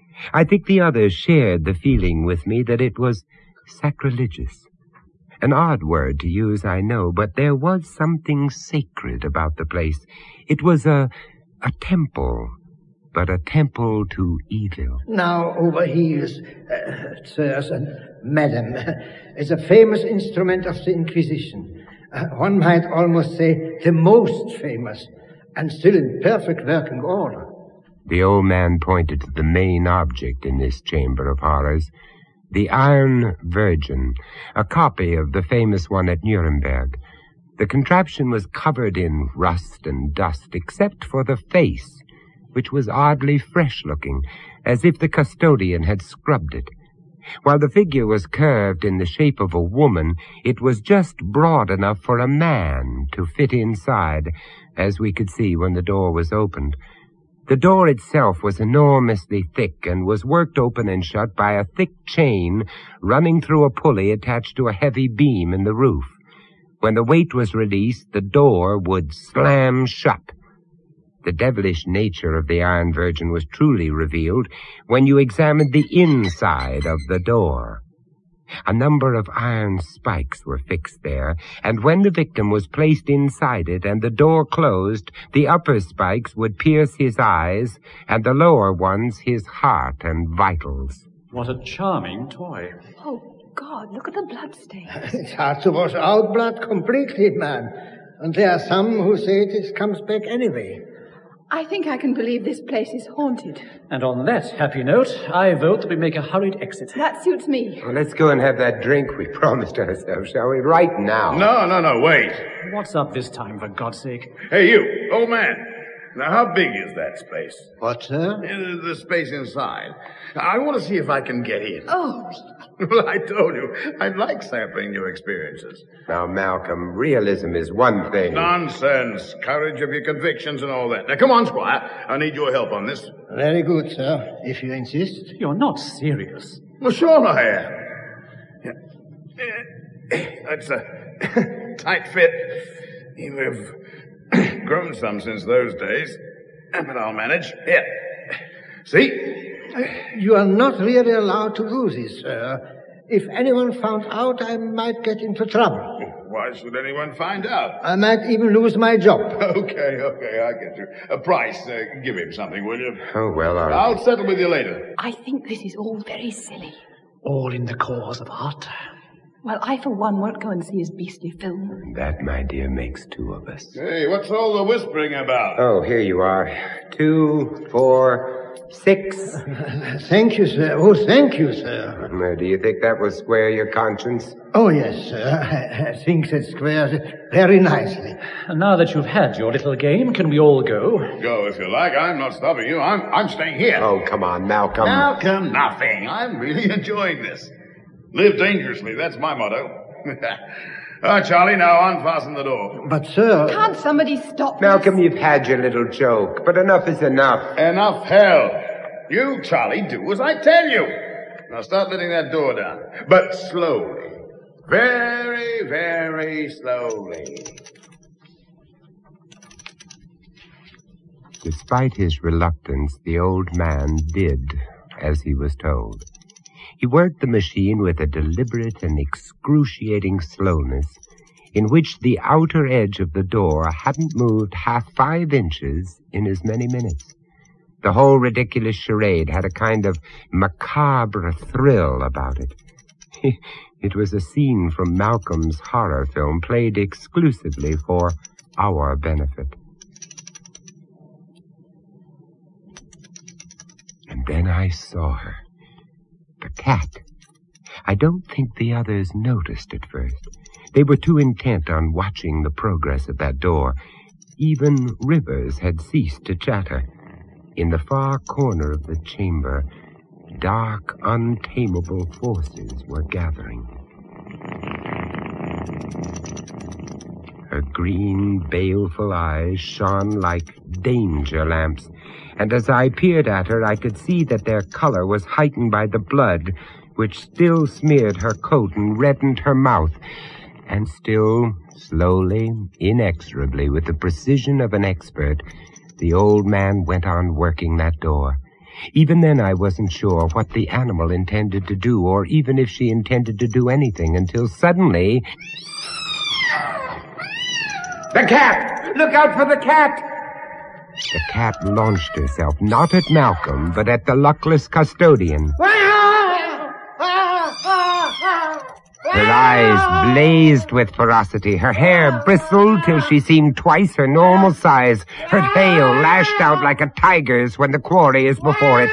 I think the others shared the feeling with me that it was sacrilegious. An odd word to use, I know, but there was something sacred about the place. It was a, a temple, but a temple to evil. Now, over here, uh, sirs and madam, is a famous instrument of the Inquisition. Uh, one might almost say the most famous, and still in perfect working order. The old man pointed to the main object in this chamber of horrors, the Iron Virgin, a copy of the famous one at Nuremberg. The contraption was covered in rust and dust, except for the face, which was oddly fresh-looking, as if the custodian had scrubbed it. While the figure was curved in the shape of a woman, it was just broad enough for a man to fit inside, as we could see when the door was opened. The door itself was enormously thick and was worked open and shut by a thick chain running through a pulley attached to a heavy beam in the roof. When the weight was released, the door would slam shut. The devilish nature of the Iron Virgin was truly revealed when you examined the inside of the door. A number of iron spikes were fixed there, and when the victim was placed inside it and the door closed, the upper spikes would pierce his eyes, and the lower ones his heart and vitals. What a charming toy. Oh, God, look at the blood stains. It's hard to wash out blood completely, man. And there are some who say it comes back anyway. I think I can believe this place is haunted. And on that happy note, I vote that we make a hurried exit. That suits me. Well, let's go and have that drink we promised ourselves, shall we? Right now. No, no, no, wait. What's up this time, for God's sake? Hey, you, old man. Now, how big is that space? What, sir? Uh, the space inside. I want to see if I can get in. Oh. Well, I told you, I like sampling new experiences. Now, Malcolm, realism is one thing. Nonsense. Courage of your convictions and all that. Now, come on, Squire. I need your help on this. Very good, sir, if you insist. You're not serious. Well, sure I am. That's a tight fit. We've grown some since those days. But I'll manage. Here. See? You are not really allowed to do this, sir. If anyone found out, I might get into trouble. Why should anyone find out? I might even lose my job. Okay, okay, I get you. A price. Uh, give him something, will you? Oh, well, all right. I'll settle with you later. I think this is all very silly. All in the cause of art. Well, I, for one, won't go and see his beastly film. That, my dear, makes two of us. Hey, what's all the whispering about? Oh, here you are. Two, four, six. Thank you, sir. Oh, thank you, sir. Uh, do you think that will square your conscience? Oh, yes, sir. I, I think that squares it very nicely. And now that you've had your little game, can we all go? Go if you like. I'm not stopping you. I'm, I'm staying here. Oh, come on, Malcolm. Malcolm, nothing. I'm really enjoying this. Live dangerously, that's my motto. All right, Charlie, now unfasten the door. But, sir... Can't somebody stop Malcolm, this? you've had your little joke, but enough is enough. Enough hell. You, Charlie, do as I tell you. Now start letting that door down. But slowly. Very, very slowly. Despite his reluctance, the old man did as he was told. He worked the machine with a deliberate and excruciating slowness in which the outer edge of the door hadn't moved half five inches in as many minutes. The whole ridiculous charade had a kind of macabre thrill about it. It was a scene from Malcolm's horror film played exclusively for our benefit. And then I saw her. The cat. I don't think the others noticed at first. They were too intent on watching the progress of that door. Even Rivers had ceased to chatter. In the far corner of the chamber, dark, untamable forces were gathering. Her green, baleful eyes shone like danger lamps, and as I peered at her, I could see that their color was heightened by the blood, which still smeared her coat and reddened her mouth. And still, slowly, inexorably, with the precision of an expert, the old man went on working that door. Even then I wasn't sure what the animal intended to do, or even if she intended to do anything, until suddenly... The cat! Look out for the cat! The cat launched herself, not at Malcolm, but at the luckless custodian. Her eyes blazed with ferocity. Her hair bristled till she seemed twice her normal size. Her tail lashed out like a tiger's when the quarry is before it.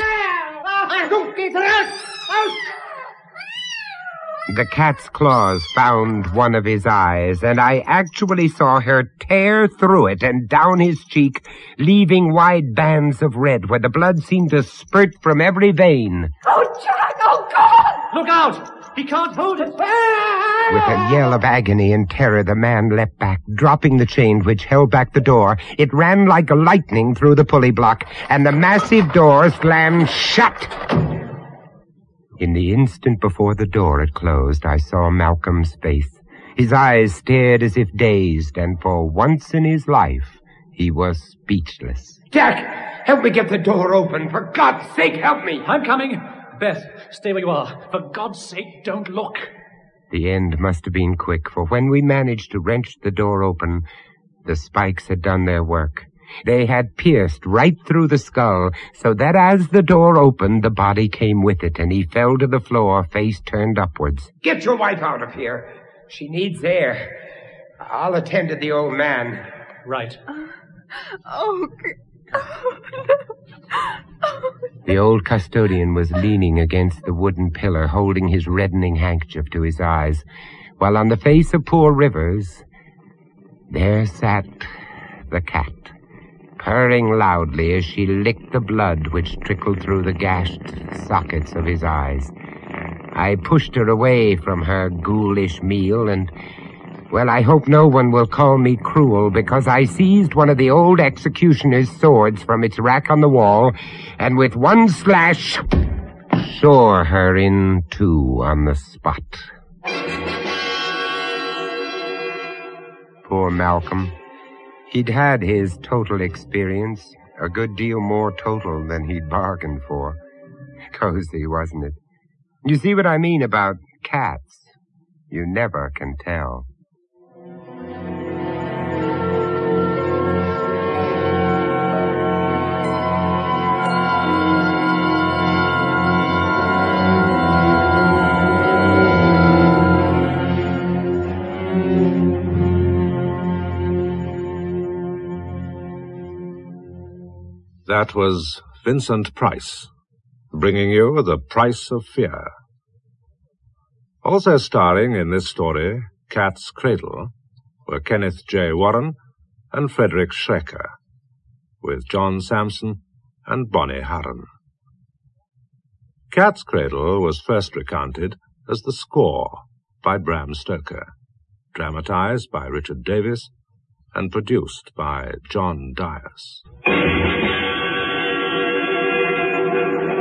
The cat's claws found one of his eyes, and I actually saw her tear through it and down his cheek, leaving wide bands of red where the blood seemed to spurt from every vein. Oh, Jack! Oh, God! Look out! He can't hold it! With a yell of agony and terror, the man leapt back, dropping the chain which held back the door. It ran like lightning through the pulley block, and the massive door slammed shut. In the instant before the door had closed, I saw Malcolm's face. His eyes stared as if dazed, and for once in his life, he was speechless. Jack, help me get the door open. For God's sake, help me. I'm coming. Beth, stay where you are. For God's sake, don't look. The end must have been quick, for when we managed to wrench the door open, the spikes had done their work. They had pierced right through the skull, so that as the door opened, the body came with it, and he fell to the floor, face turned upwards. Get your wife out of here. She needs air. I'll attend to the old man. Right. Uh, oh, oh, no. The old custodian was leaning against the wooden pillar, holding his reddening handkerchief to his eyes, while on the face of poor Rivers, there sat the cat, purring loudly as she licked the blood which trickled through the gashed sockets of his eyes. I pushed her away from her ghoulish meal, and, well, I hope no one will call me cruel, because I seized one of the old executioner's swords from its rack on the wall, and with one slash, shore her in two on the spot. Poor Malcolm. He'd had his total experience, a good deal more total than he'd bargained for. Cozy, wasn't it? You see what I mean about cats? You never can tell. That was Vincent Price, bringing you The Price of Fear. Also starring in this story, Cat's Cradle, were Kenneth J. Warren and Frederick Schrecker, with John Sampson and Bonnie Harron. Cat's Cradle was first recounted as The Score by Bram Stoker, dramatized by Richard Davis, and produced by John Dias.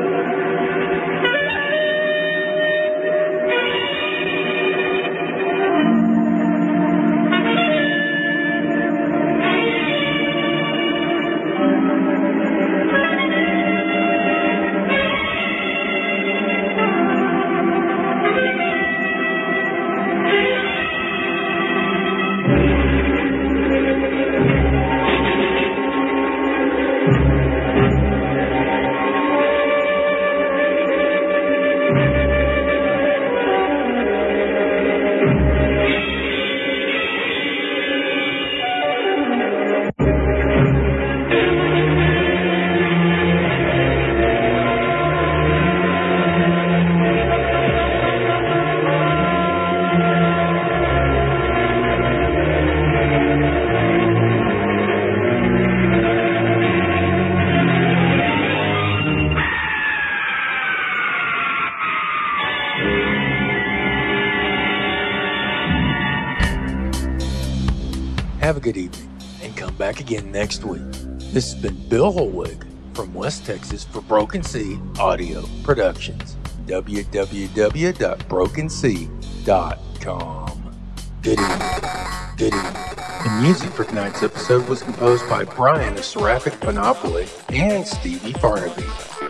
Have a good evening, and come back again next week. This has been Bill Holwig from West Texas for Broken Sea Audio Productions. w w w dot broken sea dot com. Good evening. Good evening. The music for tonight's episode was composed by Brian of Seraphic Panoply and Stevie Farnaby.